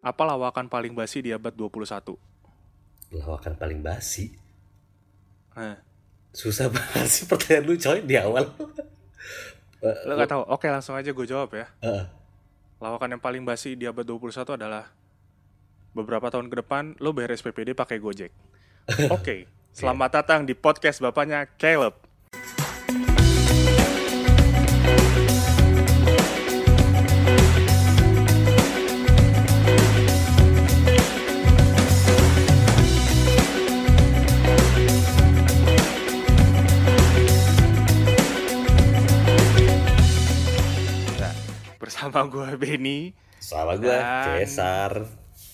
Apa lawakan paling basi di abad 21? Lawakan paling basi. Nah, Susah banget sih pertanyaan lu coy di awal. lo gak tahu? Oke, langsung aja gue jawab ya. Eh, Lawakan yang paling basi di abad 21 adalah beberapa tahun ke depan lo bayar SPPD pakai Gojek. Oke, Oke. selamat datang di podcast bapaknya Caleb. Nah, bersama gue Benny Salah gue, dan Cesar.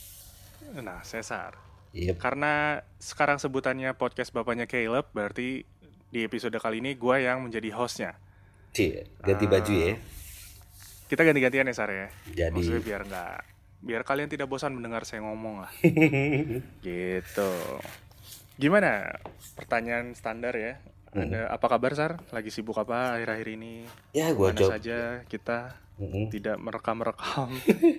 Cesar. Yep. Karena sekarang sebutannya podcast bapaknya Caleb, berarti di episode kali ini gue yang menjadi hostnya. Ganti baju ya. Kita ganti-gantian ya Sar ya. Jadi Maksudnya biar kalian tidak bosan mendengar saya ngomong lah. Gitu. Gimana? Pertanyaan standar ya. Ada apa kabar Sar? Lagi sibuk apa akhir-akhir ini? ya gue Kemana jawab. saja kita Mm-mm. tidak merekam-rekam.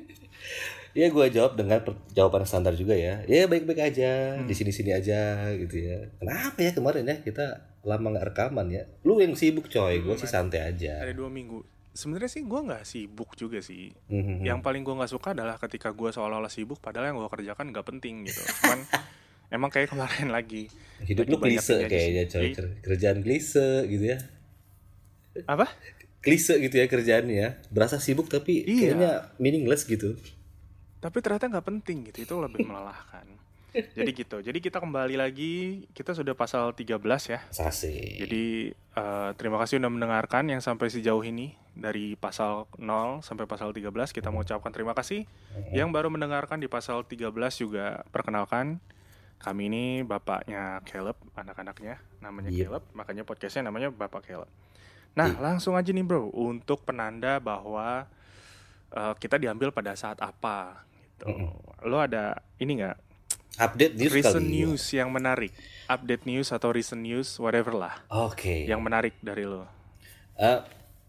Ya gue jawab dengan jawaban standar juga ya. Ya baik-baik aja, di sini-sini aja gitu ya. Kenapa ya kemarin ya kita lama nggak rekaman ya? Lu yang sibuk coy, gue sih santai aja. Ada 2 minggu. Sebenarnya sih gue nggak sibuk juga sih. Mhm. Yang paling gue nggak suka adalah ketika gue seolah-olah sibuk, padahal yang gue kerjakan nggak penting gitu. Cuman emang kayak kemarin lagi Hidup lagi lu banyak klise ini aja sih. kayaknya coy. Kerjaan klise gitu ya. Apa? Klise gitu ya kerjaannya ya. Berasa sibuk tapi Iya. kayaknya meaningless gitu. Tapi ternyata nggak penting gitu. Itu lebih melelahkan. Jadi gitu. Jadi kita kembali lagi. Kita sudah pasal 13 ya. Sasi. Jadi terima kasih udah mendengarkan yang sampai sejauh ini. Dari pasal 0 sampai pasal 13 kita mengucapkan terima kasih. Yang baru mendengarkan di pasal 13 juga perkenalkan. Kami ini bapaknya Caleb, anak-anaknya namanya Yep. Caleb. Makanya podcastnya namanya Bapak Caleb. Nah langsung aja nih bro. Untuk penanda bahwa kita diambil pada saat apa gitu. Lo ada ini nggak? Update news Recent kali. news yang menarik, update news atau recent news, whatever lah, Oke. yang menarik dari lo. Eh,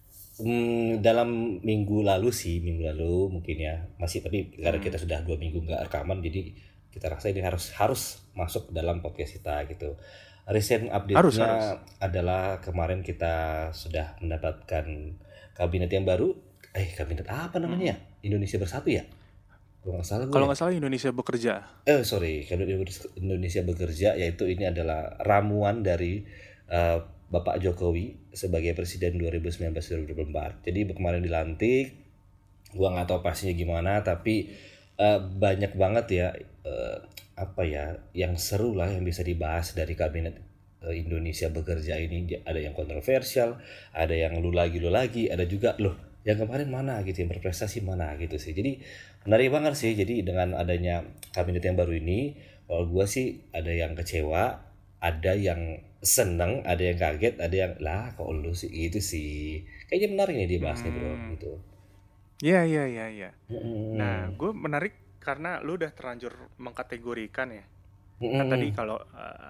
dalam minggu lalu mungkin ya masih, tapi karena kita sudah 2 minggu nggak rekaman, jadi kita rasa ini harus masuk dalam podcast kita gitu. Recent Harus. update-nya adalah kemarin kita sudah mendapatkan kabinet yang baru. Kabinet apa namanya ya? Indonesia Bersatu ya? Kalau nggak salah gue. Kalau nggak salah Indonesia Bekerja. Kabinet Indonesia Bekerja, yaitu ini adalah ramuan dari Bapak Jokowi sebagai Presiden 2019-2024. Jadi kemarin dilantik, gua nggak tahu pastinya gimana, tapi banyak banget ya apa ya yang seru lah yang bisa dibahas dari kabinet Indonesia Bekerja ini. Ada yang kontroversial, ada yang lu lagi, ada juga loh yang kemarin mana gitu, yang berprestasi mana gitu sih. Jadi menarik banget sih. Jadi dengan adanya kabinet yang baru ini, kalau gue sih ada yang kecewa, ada yang seneng, ada yang kaget, ada yang lah kok lu sih gitu sih. Kayaknya menarik nih dibahas nih bro gitu. Iya. Nah, Mm-mm. gue menarik karena lu udah terlanjur mengkategorikan ya. Kan Mm-mm. tadi kalau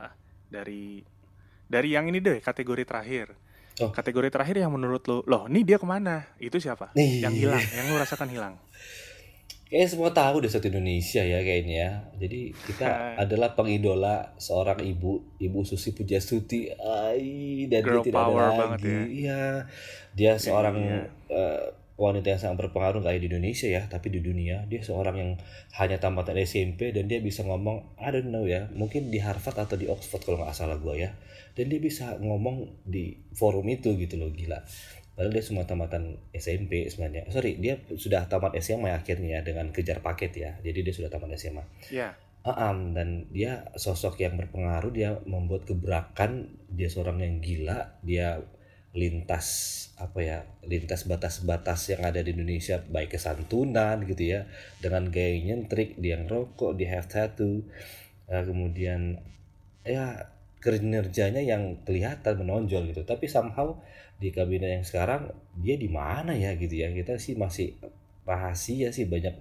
dari yang ini deh kategori terakhir. Oh. Kategori terakhir yang menurut lu, loh ini dia kemana? Itu siapa? Nih. Yang hilang, yang lu rasakan hilang. Kayaknya semua tahu deh satu Indonesia ya kayaknya ya. Jadi kita adalah pengidola seorang ibu Susi Pujastuti. Dan Girl dia tidak ada power lagi. banget ya. Iya. Dia seorang Iya. wanita yang sangat berpengaruh, gak hanya di Indonesia ya, tapi di dunia. Dia seorang yang hanya tamatan SMP dan dia bisa ngomong, I don't know ya, mungkin di Harvard atau di Oxford kalau nggak salah gue ya. Dan dia bisa ngomong di forum itu gitu loh, gila. Padahal dia cuma tamatan SMP sebenarnya. Sorry, dia sudah tamat SMA akhirnya dengan kejar paket ya. Jadi dia sudah tamat SMA. Iya. Dan dia sosok yang berpengaruh. Dia membuat gebrakan. Dia seorang yang gila. Dia lintas batas-batas yang ada di Indonesia, baik kesantunan gitu ya, dengan gaya nyentrik, dia yang rokok, dia have tattoo, kemudian ya kinerjanya yang kelihatan menonjol gitu. Tapi somehow di kabinet yang sekarang dia di mana ya gitu ya, kita sih masih rahasia sih, banyak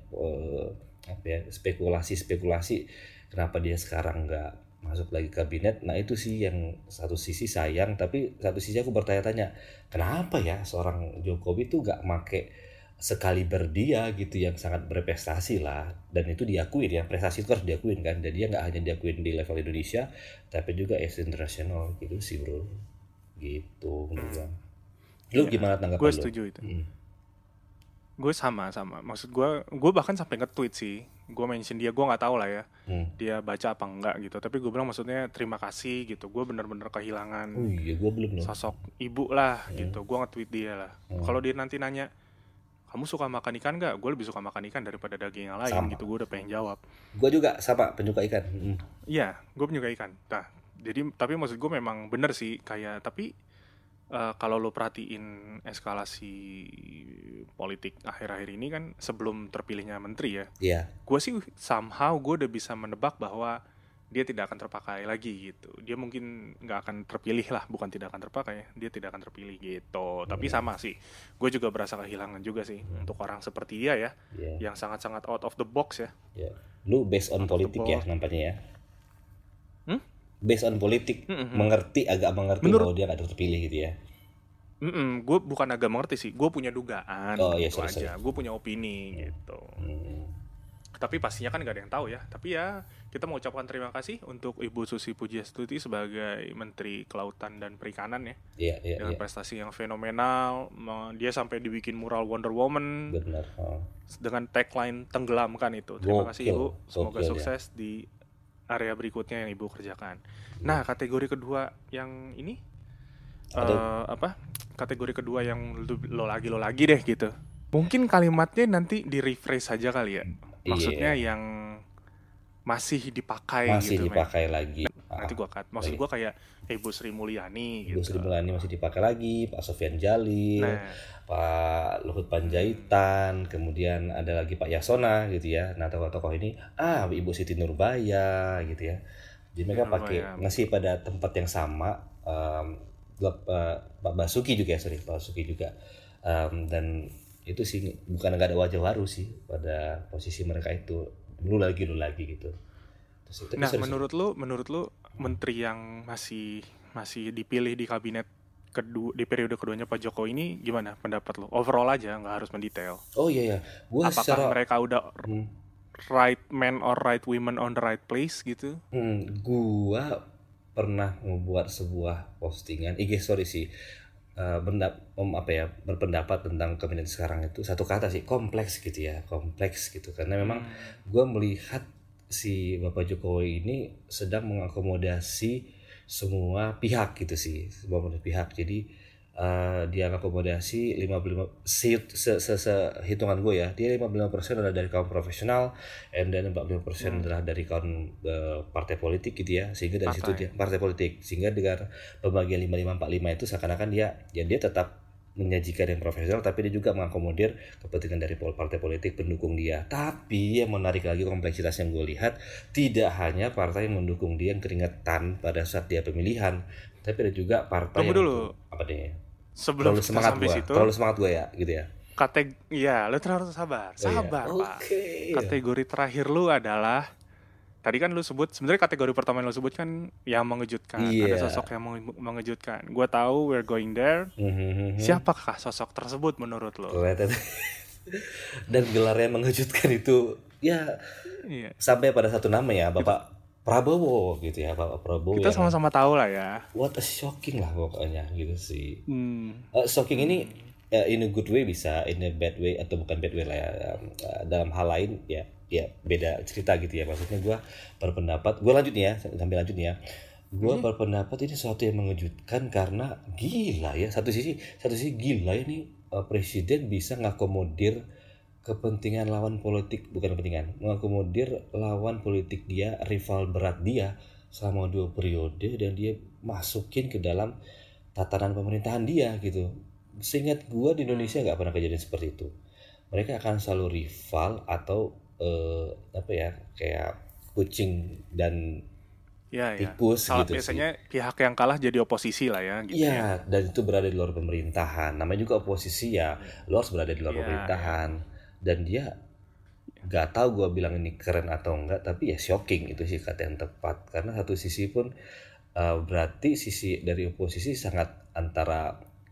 spekulasi kenapa dia sekarang nggak masuk lagi kabinet. Nah itu sih yang satu sisi sayang, tapi satu sisi aku bertanya-tanya kenapa ya seorang Jokowi tuh nggak make sekaliber dia gitu yang sangat berprestasi lah, dan itu diakuin ya, prestasi itu harus diakuin kan, dan dia nggak hanya diakuin di level Indonesia tapi juga internasional gitu sih bro, gitu menurut gua. Lu Iya, gimana gue tanggapan lu? setuju itu. Gue sama. Maksud gue bahkan sampai nge-tweet sih. Gue mention dia, gue nggak tahu lah ya. Hmm. Dia baca apa enggak gitu. Tapi gue bilang maksudnya terima kasih gitu. Gue bener-bener Oh kehilangan iya, gua belum loh. sosok ibu lah gitu. Gue nge-tweet dia lah. Kalau dia nanti nanya, kamu suka makan ikan nggak? Gue lebih suka makan ikan daripada daging yang lain Sama, gitu. Gue udah pengen jawab. gua juga sama penyuka ikan. Iya, gue penyuka ikan. Nah, jadi tapi maksud gue memang bener sih kayak tapi kalau lo perhatiin eskalasi politik akhir-akhir ini kan sebelum terpilihnya menteri ya, Iya. gue sih somehow gue udah bisa menebak bahwa dia tidak akan terpakai lagi gitu. Dia mungkin nggak akan terpilih lah, bukan tidak akan terpakai ya. Dia tidak akan terpilih gitu. Tapi sama sih, gue juga berasa kehilangan juga sih untuk orang seperti dia ya, Iya. yang sangat-sangat out of the box ya. Ya. Lu based on Out of the politik ya box. nampaknya ya. Hmm? Based on politik, agak mengerti Menurut bahwa dia nggak terpilih gitu ya. gue bukan agak mengerti sih, gue punya dugaan Oh iya, gitu sorry. aja. Gue punya opini gitu. Hmm. Tapi pastinya kan gak ada yang tahu ya. Tapi ya kita mau ucapkan terima kasih untuk Ibu Susi Pujiastuti sebagai Menteri Kelautan dan Perikanan ya. Iya, Dengan prestasi yang fenomenal. Dia sampai dibikin mural Wonder Woman benar. dengan tagline tenggelamkan itu. Terima kasih Gokil, Ibu. Semoga gokil ya. sukses di area berikutnya yang Ibu kerjakan. Nah, kategori kedua yang ini kategori kedua yang lo lagi deh gitu. Mungkin kalimatnya nanti di rephrase saja kali ya. Maksudnya Iya. yang masih dipakai Masih gitu, dipakai lagi. nanti gua cut. Maksud gua kayak Ibu Sri Mulyani Ibu gitu. Sri Mulyani masih dipakai lagi, Pak Sofyan Jalil, Nah, Pak Luhut Panjaitan, kemudian ada lagi Pak Yasona gitu ya. Nah, tokoh-tokoh ini, Ibu Siti Nurbaya gitu ya. Jadi mereka pakai ngasih pada tempat yang sama. Pak Basuki juga ya, Pak Basuki juga. Dan itu sih bukan nggak ada wajah baru sih pada posisi mereka itu. Lu lagi gitu. Terus itu, nah menurut lu menteri yang masih dipilih di kabinet kedua di periode keduanya Pak Jokowi ini gimana pendapat lo? Overall aja, nggak harus mendetail. Oh iya ya, gua Apakah secara mereka udah right man or right women on the right place gitu? gua pernah membuat sebuah postingan IG story sih, berpendapat tentang kabinet sekarang itu satu kata sih, kompleks gitu karena memang gue melihat si Bapak Jokowi ini sedang mengakomodasi semua pihak gitu sih, semua pihak. Jadi dia mengakomodasi 55 hitungan gue ya, dia 55% adalah dari kaum profesional, and then 45% adalah dari kaum partai politik gitu ya, sehingga dari situ dia partai politik, sehingga dengan pembagian 55-45 itu seakan-akan dia tetap menyajikan yang profesional, tapi dia juga mengakomodir kepentingan dari partai politik pendukung dia. Tapi yang menarik lagi kompleksitas yang gue lihat, tidak hanya partai yang mendukung dia yang keringetan pada saat dia pemilihan, tapi ada juga partai Tunggu yang dulu. apa deh? Sebelum kita sampai situ, terlalu semangat gue ya, gitu ya. lo terus sabar, Pak. Oke. Kategori terakhir lu adalah tadi kan lu sebut, sebenarnya kategori pertama yang lu sebut kan yang mengejutkan. Iya. Ada sosok yang mengejutkan. Gua tahu we're going there. Siapakah sosok tersebut menurut lo? Dan gelarnya mengejutkan itu ya, Iya. sampai pada satu nama ya, Bapak Prabowo gitu ya, Bapak Prabowo. Kita sama-sama tahu lah ya. What a shocking lah pokoknya gitu sih. Hmm. Shocking ini in a good way bisa, in a bad way atau bukan bad way lah ya. Dalam hal lain ya beda cerita gitu ya. Maksudnya gue berpendapat, gue lanjut nih ya, sambil lanjut nih ya. Gue berpendapat ini sesuatu yang mengejutkan karena gila ya. Satu sisi gila ya nih, presiden bisa ngakomodir kepentingan lawan politik, bukan kepentingan, mengakomodir lawan politik dia, rival berat dia selama 2 periode, dan dia masukin ke dalam tatanan pemerintahan dia gitu. Seingat gue di Indonesia nggak pernah kejadian seperti itu. Mereka akan selalu rival atau kayak kucing dan tikus gitu biasanya sih. Pihak yang kalah jadi oposisi lah ya gitu. Iya, dan itu berada di luar pemerintahan. Namanya juga oposisi ya, lo harus berada di luar pemerintahan. Dan dia nggak tahu gue bilang ini keren atau enggak, tapi ya shocking itu sih kata yang tepat. Karena satu sisi pun berarti sisi dari oposisi sangat antara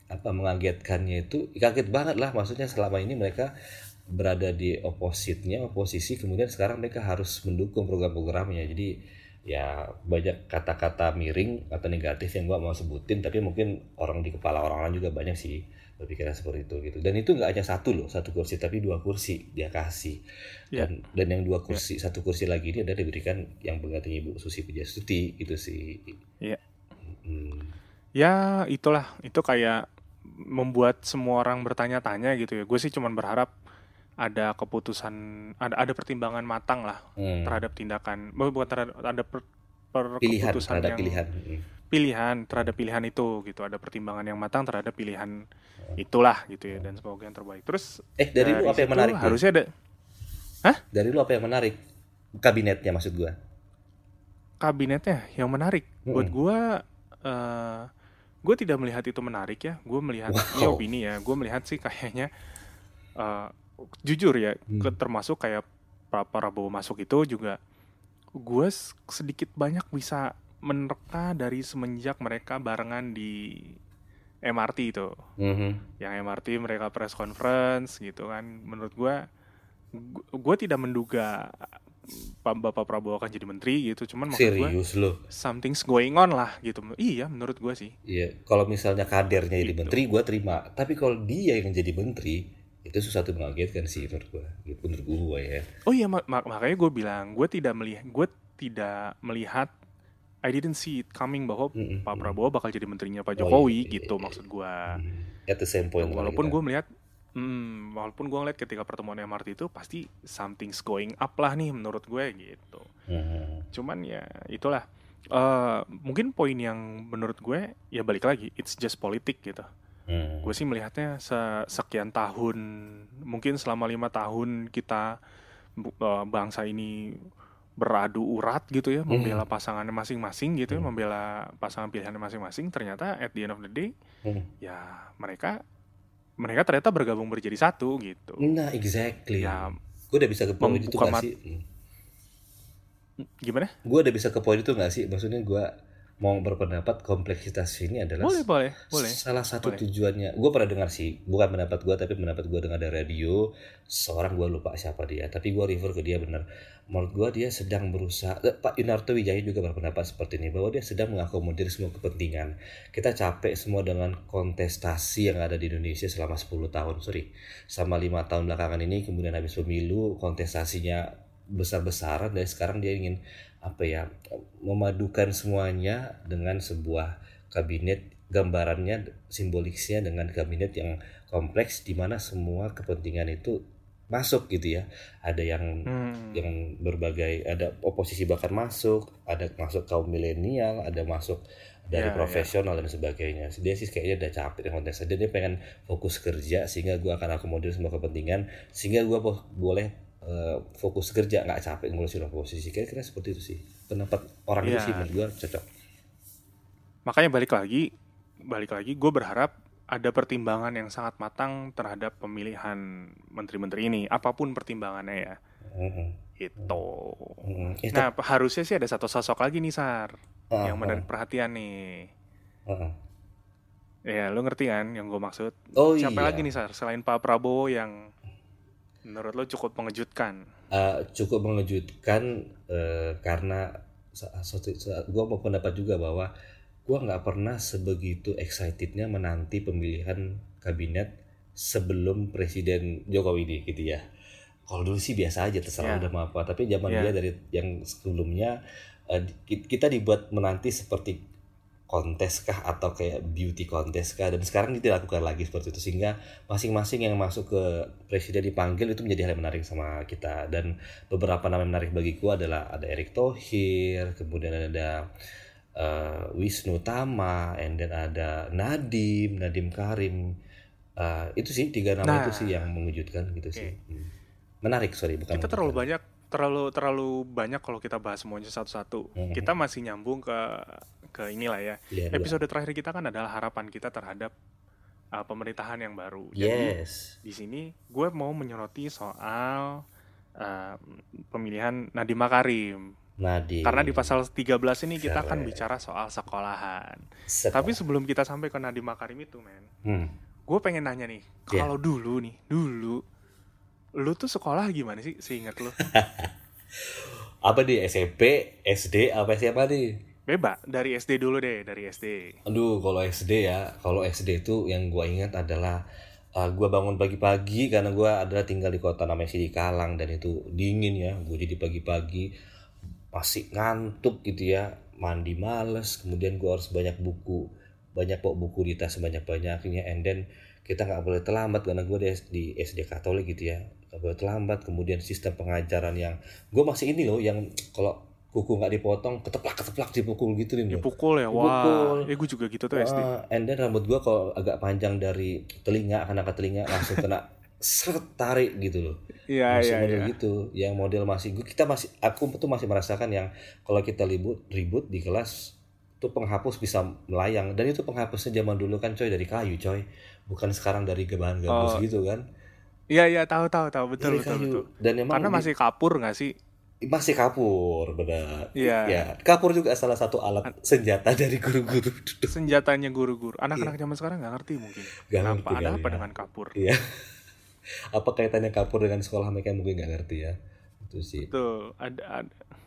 apa mengagetkannya itu kaget banget lah, maksudnya selama ini mereka berada di oposisi, kemudian sekarang mereka harus mendukung program-programnya. Jadi ya banyak kata-kata miring atau negatif yang gua mau sebutin, tapi mungkin orang di kepala orang-orang juga banyak sih berpikiran seperti itu gitu. Dan itu nggak hanya satu loh, satu kursi, tapi 2 kursi dia kasih. Ya, Dan yang dua ya, kursi, 1 kursi lagi ini adalah diberikan yang penggantinya Ibu Susi Pujiastuti gitu sih. ya. Hmm. Ya, itulah. Itu kayak membuat semua orang bertanya-tanya gitu ya. Gue sih cuman berharap ada keputusan, ada pertimbangan matang lah Hmm. terhadap tindakan, bukan terhadap, ada Pilihan keputusan terhadap yang pilihan. Hmm. pilihan terhadap pilihan itu gitu, ada pertimbangan yang matang terhadap pilihan itulah gitu ya, dan semoga yang terbaik. Terus Dari lu dari apa yang situ menarik deh? harusnya ada, hah? Dari lu apa yang menarik? Kabinetnya maksud gua. Kabinetnya yang menarik buat Mm-mm. eh gue tidak melihat itu menarik ya. Gue melihat, ini Wow. opini ya, gue melihat sih kayaknya eh, jujur ya, Hmm. termasuk kayak Pak Prabowo masuk itu juga, gue sedikit banyak bisa menerka dari semenjak mereka barengan di MRT itu. Mhm. Yang MRT mereka press conference gitu kan. Menurut gue tidak menduga Bapak Prabowo akan jadi menteri gitu. Cuman maksud gue, Serius lo? something's going on lah gitu. Iya, menurut gue sih Iya, kalau misalnya kadernya jadi gitu. menteri gua terima. Tapi kalau dia yang jadi menteri, itu sesuatu mengagetkan sih menurut gua. Gitu, menurut gua ya. Oh iya, makanya gue bilang gue tidak melihat, I didn't see it coming bahwa Mm-mm, Pak mm. Prabowo bakal jadi menterinya Pak Oh iya, Jokowi iya, gitu, iya. maksud gue At the same gitu. point lah kita. Walaupun gue ngeliat ketika pertemuan MRT itu pasti something's going up lah nih menurut gue gitu. Mhm. Cuman ya itulah, mungkin poin yang menurut gue ya balik lagi, it's just politik gitu. Hmm. Gue sih melihatnya sekian tahun, mungkin selama 5 tahun kita, bangsa ini beradu urat gitu ya, Hmm. membela pasangannya masing-masing gitu ya, Hmm. membela pasangan pilihannya masing-masing. Ternyata at the end of the day, Hmm. ya mereka mereka ternyata bergabung menjadi satu gitu. Nah, exactly. Ya Gue udah bisa ke poin itu membuka gak sih? gimana? Gue udah bisa ke poin itu gak sih? Maksudnya gue mau berpendapat kompleksitas ini adalah Boleh, boleh, boleh, salah satu boleh. tujuannya. Gue pernah dengar sih, bukan pendapat gue tapi pendapat gue dengar dari radio. Seorang gue lupa siapa dia, tapi gue refer ke dia benar. Menurut gue dia sedang berusaha. Pak Yunarto Wijaya juga berpendapat seperti ini, bahwa dia sedang mengakomodir semua kepentingan. Kita capek semua dengan kontestasi yang ada di Indonesia selama 10 tahun, sama 5 tahun belakangan ini. Kemudian habis pemilu kontestasinya besar-besaran, dan sekarang dia ingin apa ya, memadukan semuanya dengan sebuah kabinet, gambarannya simboliknya dengan kabinet yang kompleks di mana semua kepentingan itu masuk gitu ya. Ada Hmm, yang berbagai, ada oposisi bahkan masuk, ada masuk kaum milenial, ada masuk dari ya, ya. profesional dan sebagainya. Dia sih kayaknya udah capek dengan kontestasi, dia pengen fokus kerja, sehingga gue akan akomodir semua kepentingan, sehingga gue boleh fokus kerja, nggak capek ngurusin oposisi. Kira-kira seperti itu sih pendapat orang itu sih, Ya, menurut gue cocok. makanya balik lagi, gue berharap ada pertimbangan yang sangat matang terhadap pemilihan menteri-menteri ini, apapun pertimbangannya ya. Mm-mm. Itu. Mm-mm. Nah, harusnya sih ada satu sosok lagi nih, Sar, Ah, yang ah, menarik perhatian nih. ah, ah. Ya, lu ngerti kan yang gue maksud? Oh Siapa lagi iya. nih, Sar, selain Pak Prabowo yang menurut lo cukup mengejutkan? Cukup mengejutkan, karena gue mau pendapat juga bahwa gue nggak pernah sebegitu excitednya menanti pemilihan kabinet sebelum Presiden Jokowi ini gitu ya. Kalau dulu sih biasa aja, terserah udah Ya, mau apa, tapi zaman dia ya, dari yang sebelumnya, kita dibuat menanti seperti kontes kah atau kayak beauty kontes kah, dan sekarang itu dilakukan lagi seperti itu, sehingga masing-masing yang masuk ke presiden dipanggil itu menjadi hal yang menarik sama kita. Dan beberapa nama yang menarik bagiku adalah ada Erick Thohir, kemudian ada Wisnu Tama, and then ada Nadim Karim. Itu sih 3 nama itu sih nah, yang mengejutkan gitu sih. oke. Menarik, sorry, bukan Kita terlalu mengejutkan. banyak, terlalu banyak kalau kita bahas semuanya satu-satu. Mhm. Kita masih nyambung ke inilah ya. Pilihan dua. Episode terakhir kita kan adalah harapan kita terhadap pemerintahan yang baru. Jadi Yes. di sini gue mau menyoroti soal uh, pemilihan Nadiem Makarim. Nadiem. Karena di pasal 13 ini kita akan Keren. bicara soal sekolahan. Sekolah. Tapi sebelum kita sampai ke Nadiem Makarim itu, men, gue pengen nanya nih, Ya. kalau dulu, lu tuh sekolah gimana sih, seingat lu? Apa di SMP, SD, apa siapa nih? Bebas, dari SD dulu deh, dari SD. Aduh, kalau SD itu yang gue ingat adalah gue bangun pagi-pagi karena gue adalah tinggal di kota namanya Sidikalang dan itu dingin ya. Gue jadi pagi-pagi masih ngantuk gitu ya, mandi males, kemudian gue harus banyak bawa buku di tas sebanyak-banyaknya, and then kita nggak boleh terlambat karena gue di SD Katolik gitu ya, nggak boleh terlambat. Kemudian sistem pengajaran yang gue masih ini loh, yang kalau kuku nggak dipotong keteplak dipukul gitu nih loh. Dipukul ya, Dipukul. wah. Gue juga gitu tuh SD. And then rambut gue kalau agak panjang dari telinga, karena ke telinga langsung kena seret tarik gitu loh. Iya, Masih iya, model iya. gitu, yang model aku tuh masih merasakan yang kalau kita ribut di kelas tuh penghapus bisa melayang, dan itu penghapusnya zaman dulu kan coy dari kayu coy, bukan sekarang dari bahan gabus gitu kan. Iya, tahu, betul, Dari kayu. Dan memang Karena masih kapur nggak sih? masih kapur, benar. Iya. Ya, kapur juga salah satu alat senjata dari guru-guru. Senjatanya guru-guru. Anak-anak zaman sekarang nggak ngerti mungkin. Gak Kenapa? ngerti Ada kali apa ya. dengan kapur? Iya. Apa kaitannya kapur dengan sekolah, mereka mungkin nggak ngerti ya. Itu sih. Betul. Ada.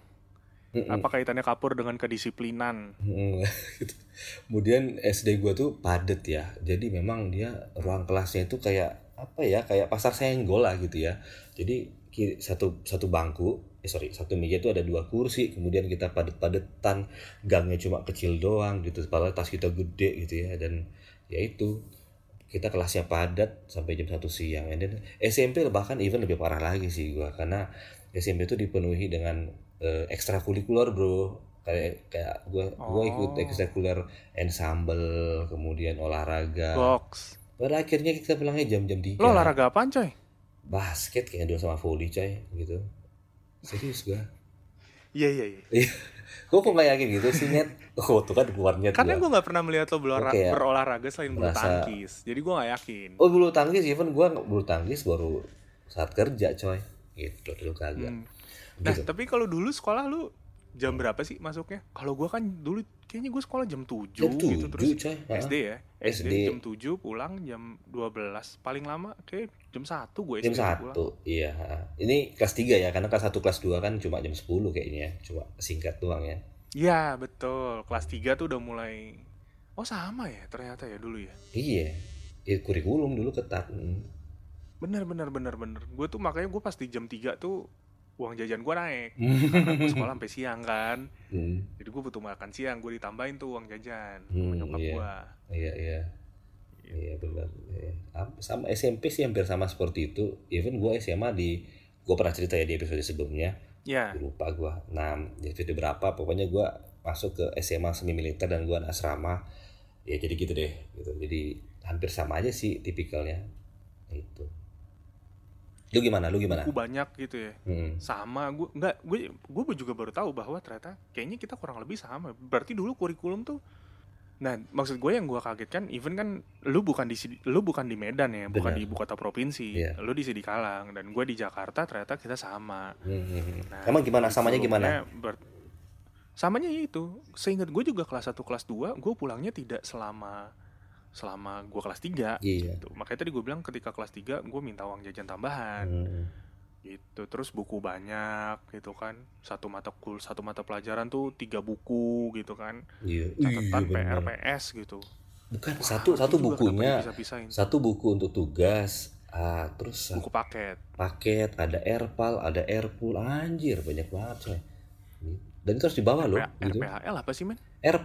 Apa kaitannya kapur dengan kedisiplinan? Gitu. Kemudian SD gue tuh padet ya, jadi memang dia ruang kelasnya itu kayak apa ya, kayak pasar senggol lah gitu ya. Jadi satu bangku, satu meja itu ada 2 kursi, kemudian kita padet-padetan, gangnya cuma kecil doang gitu, padahal tas kita gede gitu ya. Dan ya itu, kita kelasnya padat sampai jam 1 siang. Dan SMP bahkan even lebih parah lagi sih gua, karena SMP itu dipenuhi dengan ekstrakurikuler bro, kayak gua ikut ekstrakurikuler ensemble, kemudian olahraga. Box. Pada akhirnya kita pulangnya jam 3. Lo olahraga apaan coy? Basket kayaknya dulu sama volley coy gitu. Serius gua. Iya. Gua kok gak yakin gitu sih, Net? Oh tuh kan keluarnya Karena gua. gue nggak pernah melihat lo Kayak berolahraga selain bulu merasa- tangkis. Jadi gue nggak yakin. Oh bulu tangkis, even gua bulu tangkis baru saat kerja coy. Gitu dulu kagak. Nah, Gitu. tapi kalau dulu sekolah lu jam berapa sih masuknya? Kalau gua kan dulu kayaknya gue sekolah jam 7 Jam gitu 7, terus coy. SD ya. SD SD. jam 7 pulang jam 12. Paling lama kayak jam 1 gue Jam SD pulang. 1, iya. Ini kelas 3 ya, karena kelas 1 kelas 2 kan cuma jam 10 kayaknya, cuma singkat doang ya. Iya, betul. Kelas 3 tuh udah mulai. Oh, sama ya ternyata ya dulu ya. Iya. Kurikulum dulu ketat. Bener. Gue tuh makanya gue pas di jam 3 tuh uang jajan gue naik. Karena gue sekolah sampai siang kan. Jadi gue butuh makan siang, gue ditambahin tuh uang jajan sama nyokap Iya. gue. Iya. Iya benar. Iya. Sama SMP sih hampir sama seperti itu. Even gue SMA gue pernah cerita ya di episode sebelumnya. Ya, Lupa gue. Nah, di episode berapa pokoknya gue masuk ke SMA semi militer dan gue anak asrama. Ya jadi gitu deh. Gitu. Jadi hampir sama aja sih tipikalnya. Itu. Lu gimana? buku banyak gitu ya. Hmm. Sama gue juga baru tahu bahwa ternyata kayaknya kita kurang lebih sama. Berarti dulu kurikulum tuh. Nah, maksud gue yang gue kaget kan, even kan lu bukan di Medan ya, bukan Benar. di ibu kota provinsi. Iya. Lu di Sidikalang dan gue di Jakarta, ternyata kita sama. Nah, Emang gimana? Samanya gimana? Samanya itu. Seingat gue juga kelas 1 kelas 2 gue pulangnya tidak selama gue kelas 3 Iya. gitu. Makanya tadi gue bilang ketika kelas 3 gue minta uang jajan tambahan. Gitu. Terus buku banyak gitu kan. Satu mata pelajaran tuh 3 buku gitu kan. Iya. Catatan benar. PR PS gitu. Bukan Wah, satu itu juga bukunya. kenapa dipisah-pisahin? Satu buku untuk tugas. Terus Buku paket. paket, ada airpal, ada airpool, anjir banyak banget coy. Dan itu harus dibawa loh gitu. RPHL apa sih men?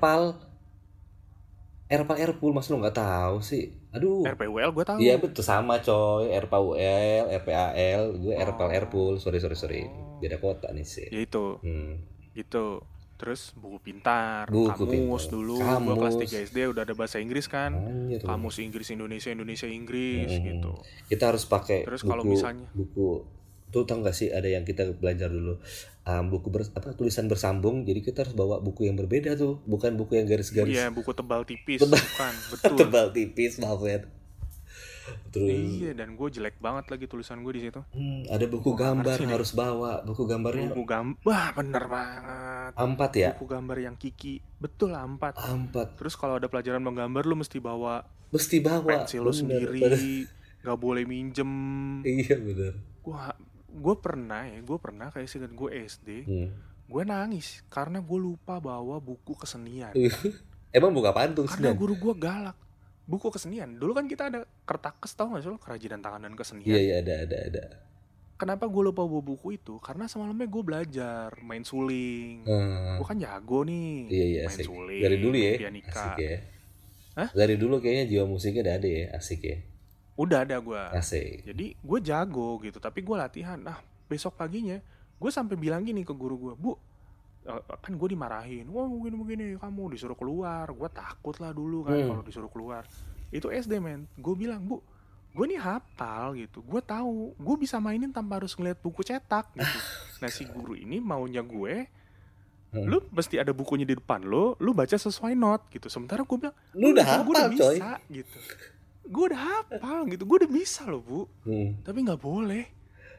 Airpool mas lu nggak tahu sih. Aduh. RPUL gue tahu. Iya betul sama coy. RPUL, RPAL, gue airpool. Sorry. Beda kota nih sih. Ya itu. Gitu. Terus buku pintar, Buku kamus pintar. dulu. Kamus. Gue kelas 3 SD udah ada bahasa Inggris kan. Anjir. Kamus Inggris Indonesia Inggris gitu. Kita harus pakai Terus buku, kalau misalnya tuh tau gak sih ada yang kita belajar dulu buku tulisan bersambung, jadi kita harus bawa buku yang berbeda tuh, bukan buku yang garis-garis. Iya, buku tebal tipis, bukan, betul. Tebal tipis, maaf ya. Terus Iya, dan gue jelek banget lagi tulisan gue di situ. ada buku gambar harus bawa, buku gambarnya. Wah, bener banget. A4 ya? Buku gambar yang Kiki. Betul, A4. A4. Terus kalau ada pelajaran menggambar lu mesti bawa Mesti bawa. pensil lu Bener. sendiri, gak boleh minjem. Iya bener. Gue pernah kayak seinget gue SD, gue nangis karena gue lupa bawa buku kesenian. Emang buku apaan tuh Karena kesenian? guru gue galak. Buku kesenian. Dulu kan kita ada Kertakes, tau gak sih lo? Kerajinan tangan dan kesenian. Iya ada. Kenapa gue lupa bawa buku itu? Karena semalamnya gue belajar main suling. Gue kan jago nih. Iya main asik. suling, Dari dulu ya, pianika. asik ya. Hah? Dari dulu kayaknya jiwa musiknya udah ada ya, asik ya. Udah ada gue. Asik. Jadi gue jago gitu. Tapi gue latihan. Nah besok paginya gue sampai bilang gini ke guru gue, Bu, kan gue dimarahin, wah begini kamu disuruh keluar. Gue takut lah dulu kan kalau disuruh keluar. Itu SD men. Gue bilang, Bu, gue nih hafal gitu, gue tahu gue bisa mainin tanpa harus ngeliat buku cetak gitu. Nah si guru ini maunya gue, lu mesti ada bukunya di depan lu baca sesuai not gitu. Sementara gue bilang, Lu udah gue hafal coy. bisa gitu, gue udah hafal gitu, gue udah bisa loh Bu. Tapi nggak boleh.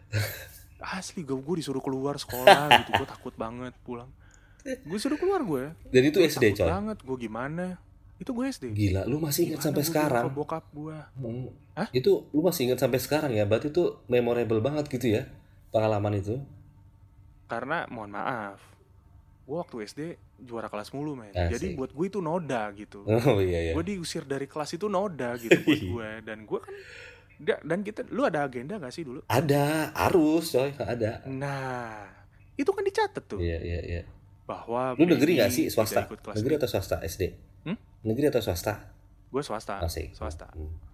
Asli gue disuruh keluar sekolah gitu, gue takut banget pulang. Gue suruh keluar gue. Dan itu Gua SD takut coy. banget, gue gimana? Itu gue SD. Gila, lu masih ingat sampai sekarang? Ke bokap gue. Hah? Itu lu masih ingat sampai sekarang ya? Berarti itu memorable banget gitu ya pengalaman itu. Karena mohon maaf, gue waktu SD juara kelas mulu men. Asik. Jadi buat gue itu noda gitu. Oh iya. Gue diusir dari kelas itu noda gitu buat gue. Dan gue kan dan kita, lu ada agenda gak sih dulu? Ada, harus coy, ada. Nah, itu kan dicatat tuh. Iya. Bahwa Lu negeri gak sih, swasta? Negeri D. atau swasta SD? Negeri atau swasta? Gue swasta. Asik. Swasta.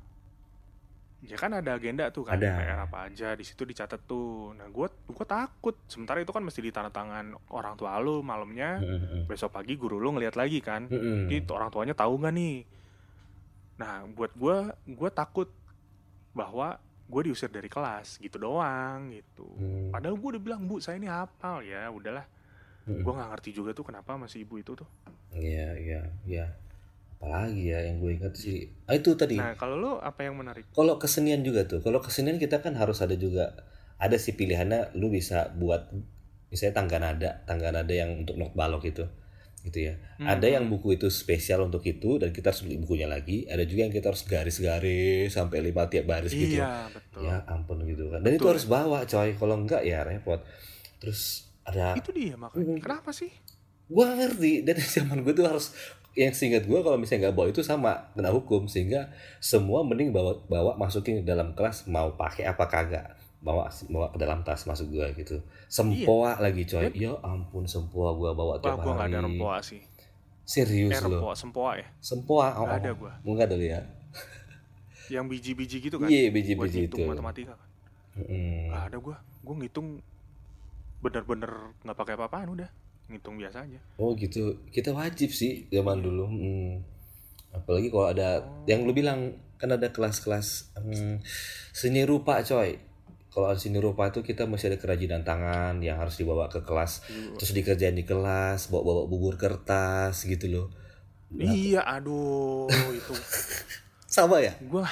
Ya kan ada agenda tuh kan, Ada. PR apa aja di situ dicatat tuh. Nah gue takut. Sementara itu kan mesti ditandatangan orang tua lu malamnya. Besok pagi guru lu ngeliat lagi kan. Gitu orang tuanya tahu nggak nih. Nah buat gue takut bahwa gue diusir dari kelas gitu doang gitu. Padahal gue udah bilang, Bu saya ini hafal ya, udahlah. Gue nggak ngerti juga tuh kenapa masih ibu itu tuh. Iya. Apalagi ya yang gue ingat sih. Itu tadi. Nah kalau lu apa yang menarik? Kalau kesenian juga tuh. Kalau kesenian kita kan harus ada juga. Ada sih pilihannya. Lu bisa buat misalnya tangga nada yang untuk not balok gitu ya. Ada yang buku itu spesial untuk itu dan kita harus beli bukunya lagi. Ada juga yang kita harus garis-garis sampai 5 tiap baris gitu. Iya betul. Ya ampun gitu kan. Dan betul. Itu harus bawa coy. Kalau enggak ya repot. Terus ada. Itu dia makanya. Kenapa sih? Gue gak ngerti. Dan zaman gue tuh harus, yang seingat gue kalau misalnya nggak bawa itu sama kena hukum. Sehingga semua mending bawa masukin ke dalam kelas, mau pakai apa kagak, bawa ke dalam tas masuk gue gitu. Sempoa lagi coy. Ya ampun, sempoa gue bawa tiap hari. Gue gak ada rempoa sih. Serius lo? Sempoa ya? Sempoa? Gak ada gue. Enggak ada ya? Yang biji-biji gitu kan? Iya biji-biji itu. Buat matematika kan? Gak ada gue. Gue ngitung bener-bener gak pakai apa-apaan udah. Ngitung biasa aja. Oh gitu. Kita wajib sih zaman dulu. Apalagi kalau ada yang lu bilang kan ada kelas-kelas seni rupa coy. Kalau ada seni rupa itu kita masih ada kerajinan tangan yang harus dibawa ke kelas. Terus dikerjain di kelas, bawa bubur kertas gitu loh. Iya, aduh itu. Sama ya? Gua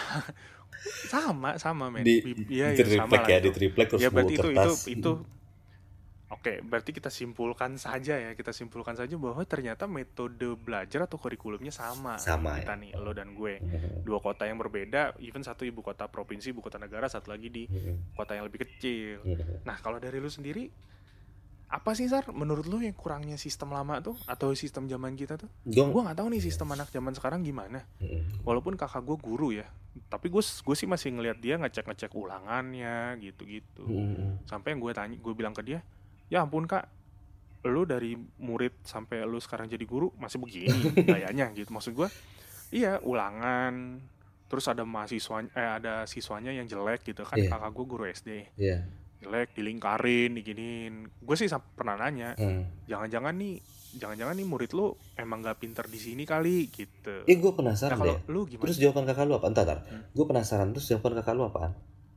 sama men. Iya, triplek ya, di triplek terus ya, berarti bubur kertas. Itu Oke, berarti kita simpulkan saja bahwa ternyata metode belajar atau kurikulumnya sama kita nih, lo dan gue. Dua kota yang berbeda, even satu ibu kota provinsi, ibu kota negara, satu lagi di kota yang lebih kecil. Nah, kalau dari lo sendiri, apa sih Sar, menurut lo yang kurangnya sistem lama tuh atau sistem zaman kita tuh? Gue nggak tahu nih sistem anak zaman sekarang gimana. Walaupun kakak gue guru ya, tapi gue sih masih ngelihat dia ngecek ulangannya gitu-gitu. Sampai yang gue bilang ke dia, ya ampun kak, lu dari murid sampai lu sekarang jadi guru masih begini gayanya gitu. Maksud gue, iya ulangan, terus ada ada siswanya yang jelek gitu kan. Kakak gue guru SD, jelek, dilingkarin, diginiin. Gue sih pernah nanya, jangan-jangan nih murid lu emang nggak pinter di sini kali gitu. Gue penasaran nah, deh. Lu gimana? Terus jawaban kakak lu apa? Entar. Gue penasaran. Terus jawaban kakak lu apaan?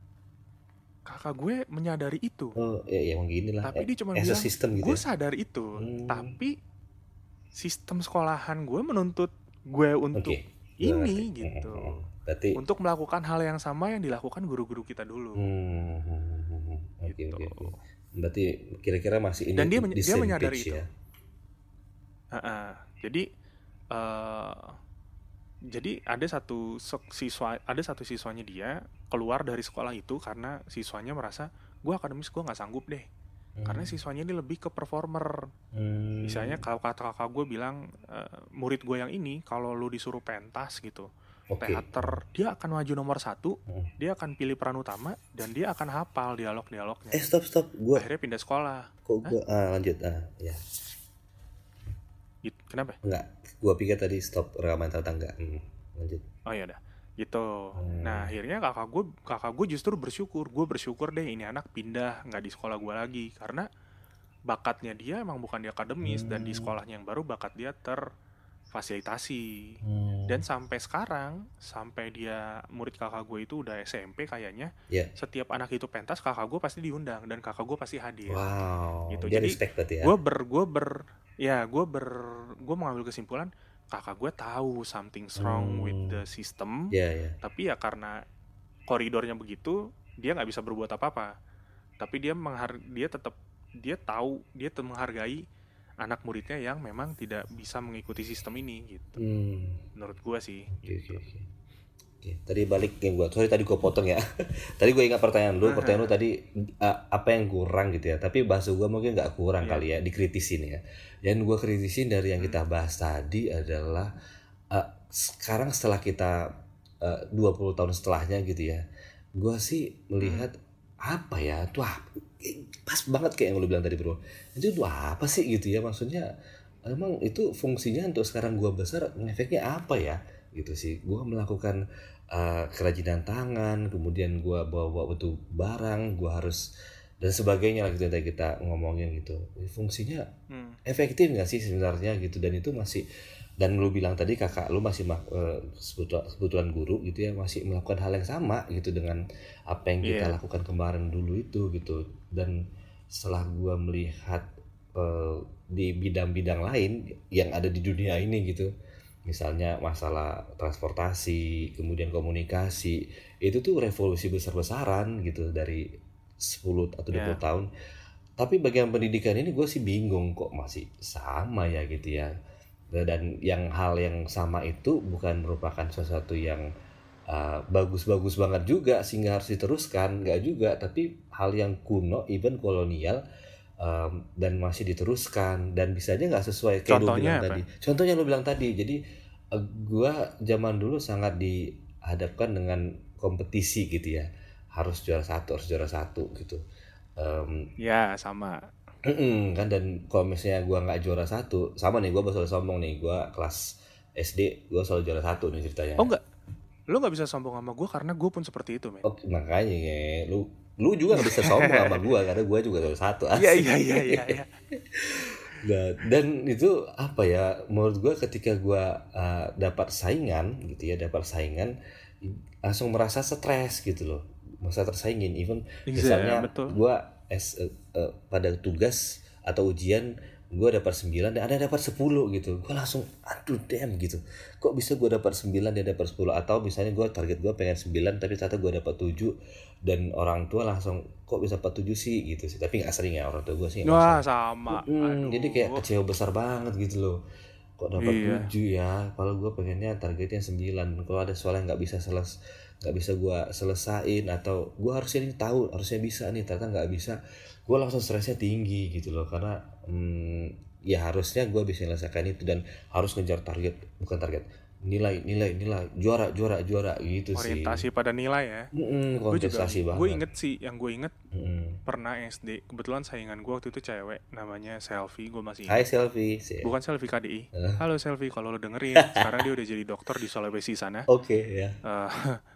Kakak gue menyadari itu. Oh ya emang gini lah. Tapi dia cuma bilang, gitu gue sadar itu. Tapi sistem sekolahan gue menuntut gue untuk ini gitu. Berarti untuk melakukan hal yang sama yang dilakukan guru-guru kita dulu. Oke. Berarti kira-kira masih ini. Dan dia menyadari itu. Ya? Heeh. Jadi eh jadi ada satu siswanya dia keluar dari sekolah itu karena siswanya merasa gue akademis gue nggak sanggup deh. Karena Hmm. siswanya ini lebih ke performer. Misalnya Hmm. kalau kata kakak gue bilang murid gue yang ini kalau lu disuruh pentas gitu, Oke. teater, dia akan maju nomor satu, Hmm. dia akan pilih peran utama dan dia akan hafal dialog-dialognya. Stop, gua Akhirnya pindah sekolah. kok Hah? gua lanjut ya. Gitu. Kenapa? Enggak, gua pikir tadi stop rekaman ternyata enggak. Lanjut. Oh ya udah. Gitu. Nah Hmm. akhirnya kakak gue justru bersyukur. Gue bersyukur deh ini anak pindah nggak di sekolah gue lagi karena bakatnya dia emang bukan di akademis dan di Hmm. sekolahnya yang baru bakat dia terfasilitasi. Hmm. Dan sampai sekarang, sampai dia murid kakak gue itu udah SMP kayaknya, Ya. setiap anak itu pentas kakak gue pasti diundang dan kakak gue pasti hadir. Wow, Gitu. dia Jadi respect berarti ya. gue mengambil kesimpulan kakak gue tahu something's wrong with Hmm. the system, Ya, ya. tapi ya karena koridornya begitu, dia nggak bisa berbuat apa-apa. Tapi dia tetap dia tahu menghargai anak muridnya yang memang tidak bisa mengikuti sistem ini gitu. Hmm. Menurut gue sih Oke, oke, gitu. oke. Oke, tadi balik yang gua. Sorry tadi gua potong ya. Tadi gue ingat pertanyaan lu. Pertanyaan lu tadi apa yang kurang gitu ya. Tapi bahasa gua mungkin nggak kurang Iya. kali ya, dikritisin ya. Yang gua kritisin dari yang kita bahas tadi adalah sekarang setelah kita 20 tahun setelahnya gitu ya. Gua sih melihat apa ya? Tuh pas banget kayak yang lu bilang tadi, Bro. Itu tuh apa sih gitu ya? Maksudnya emang itu fungsinya untuk sekarang gua besar efeknya apa ya? Gitu sih. Gua melakukan kerajinan tangan, kemudian gua bawa betul barang, gua harus dan sebagainya lah gitu yang tadi kita ngomongin gitu. Fungsinya efektif nggak sih sebenarnya gitu, dan itu masih, dan lu bilang tadi kakak lu masih kebetulan guru gitu ya, masih melakukan hal yang sama gitu dengan apa yang kita Iya. lakukan kemarin dulu itu gitu. Dan setelah gua melihat di bidang-bidang lain yang ada di dunia ini gitu, misalnya masalah transportasi, kemudian komunikasi, itu tuh revolusi besar-besaran gitu dari 10 atau 20 Iya. tahun. Tapi bagian pendidikan ini gue sih bingung kok masih sama ya gitu ya. Dan yang hal yang sama itu bukan merupakan sesuatu yang bagus-bagus banget juga sehingga harus diteruskan, nggak juga, tapi hal yang kuno, even kolonial, dan masih diteruskan dan bisa aja nggak sesuai kayak lu bilang Contohnya apa? tadi. Contohnya lu bilang tadi, jadi gua zaman dulu sangat dihadapkan dengan kompetisi gitu ya, harus juara satu gitu. Em, Ya sama. kan, dan kalau misalnya gua nggak juara satu, sama nih gua selalu sombong nih, gua kelas SD gua selalu juara satu nih ceritanya. Oh enggak, lo nggak bisa sombong sama gue karena gue pun seperti itu, men. Oke, makanya ya, lu juga nggak bisa sombong sama gua karena gua juga juara satu, Iya asik. iya iya iya iya. Nah, dan itu apa ya, menurut gue ketika gue dapat saingan gitu ya, langsung merasa stres gitu loh, merasa tersaingin. Even Iya misalnya betul. gue pada tugas atau ujian gue dapat 9 dan ada yang dapat 10 gitu, gue langsung aduh damn gitu, kok bisa gue dapat 9 dia dapat 10. Atau misalnya gue target gue pengen 9 tapi ternyata gue dapat 7, dan orang tua langsung kok bisa dapat 7 sih gitu sih, tapi nggak sering ya, orang tua gue sih nggak Wah sering. sama. Jadi kayak Aduh. kecewa besar banget gitu loh, kok dapat Iya. 7 ya, kalau gue pengennya targetnya 9. Kalau ada soal yang nggak bisa gue selesain, atau gue harusnya ini tahu, harusnya bisa nih, ternyata nggak bisa, gue langsung stresnya tinggi gitu loh. Karena ya harusnya gue bisa menyelesaikan itu dan harus ngejar target, bukan target, nilai, juara gitu sih. Orientasi pada nilai ya. Kontestasi Gue banget. inget sih, yang gue inget Mm-mm. pernah SD. Kebetulan saingan gue waktu itu cewek, namanya Selfie, gue masih Hai inget. Selfie. Bukan Selfie KDI. Halo Selfie, kalau lo dengerin, sekarang dia udah jadi dokter di Sulawesi sana. Oke ya. Eh,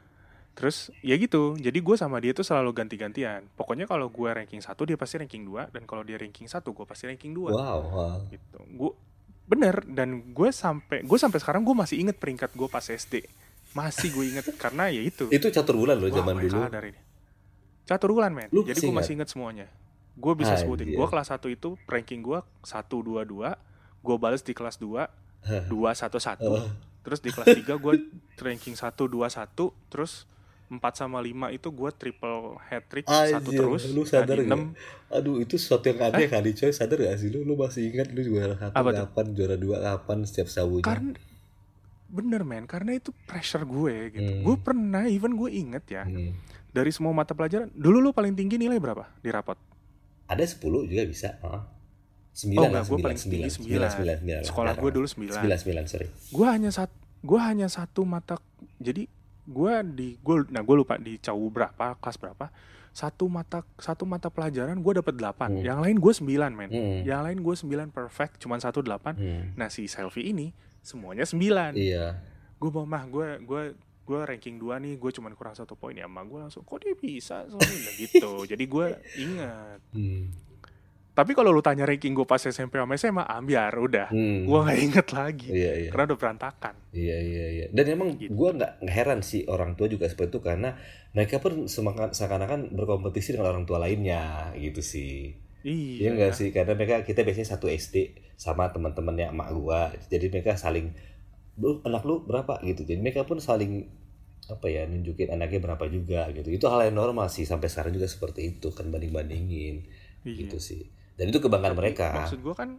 Terus ya gitu, jadi gue sama dia tuh selalu ganti-gantian. Pokoknya kalau gue ranking 1 dia pasti ranking 2, dan kalau dia ranking 1 gue pasti ranking 2. Wow. Gitu. Bener, dan gue sampai sekarang gue masih inget peringkat gue pas SD. Masih gue inget karena ya itu. Itu catur bulan loh Wah, zaman gue dulu. kalah dari ini. Catur bulan, men. Lu Jadi masih gue ingat? masih inget semuanya. Gue bisa sebutin. Gue Anjir. kelas 1 itu ranking gue 122. Gue bales di kelas 2 211. Terus di kelas 3 gue ranking 121. Terus 4 sama 5 itu gue triple hat trick, satu Anjir, terus. lu Nah sadar di gak? 6 Aduh, itu sesuatu yang aneh eh kali coy. Sadar gak sih lu masih ingat lu juara satu apa tuh? kapan, juara dua kapan setiap sabunya? Karena bener men, karena itu pressure gue gitu. Gue Hmm, pernah, even gue inget ya, hmm. dari semua mata pelajaran, dulu lu paling tinggi nilai berapa di rapot? Ada 10 juga bisa. Oh 9 lah, enggak, gue 9 paling tinggi 9 9 9. 9 9 lah, Sekolah jarang gue lah. dulu 9. 9 9 sorry. Gue hanya satu mata, jadi gue lupa di cau berapa, kelas berapa. Satu mata pelajaran gue dapet 8. Hmm, Yang lain gue 9 men. hmm, Yang lain gue 9 perfect, cuman satu 8. hmm. Nah si selfie ini semuanya 9. Iya. Gue mau mah gue ranking 2 nih, gue cuman kurang 1 poin ya, mah gue langsung kok dia bisa soalnya gitu. Jadi gue ingat. Hmm, Tapi kalau lu tanya ranking gue pas SMP sama SMA, ambiar udah. Gue hmm. nggak inget lagi Iya, iya. karena udah berantakan Iya, iya, iya. Dan emang gue gitu. nggak heran sih orang tua juga seperti itu, karena mereka pun seakan-akan berkompetisi dengan orang tua lainnya gitu sih. Iya Iya enggak ya. sih, karena kita biasanya satu SD sama teman-temannya emak gua. Jadi mereka saling, "Lu anak lu berapa?" gitu. Jadi mereka pun saling apa ya, nunjukin anaknya berapa juga gitu. Itu hal yang normal sih, sampai sekarang juga seperti itu kan, banding-bandingin gitu Iya. sih. Dan itu kebanggaan Tapi mereka.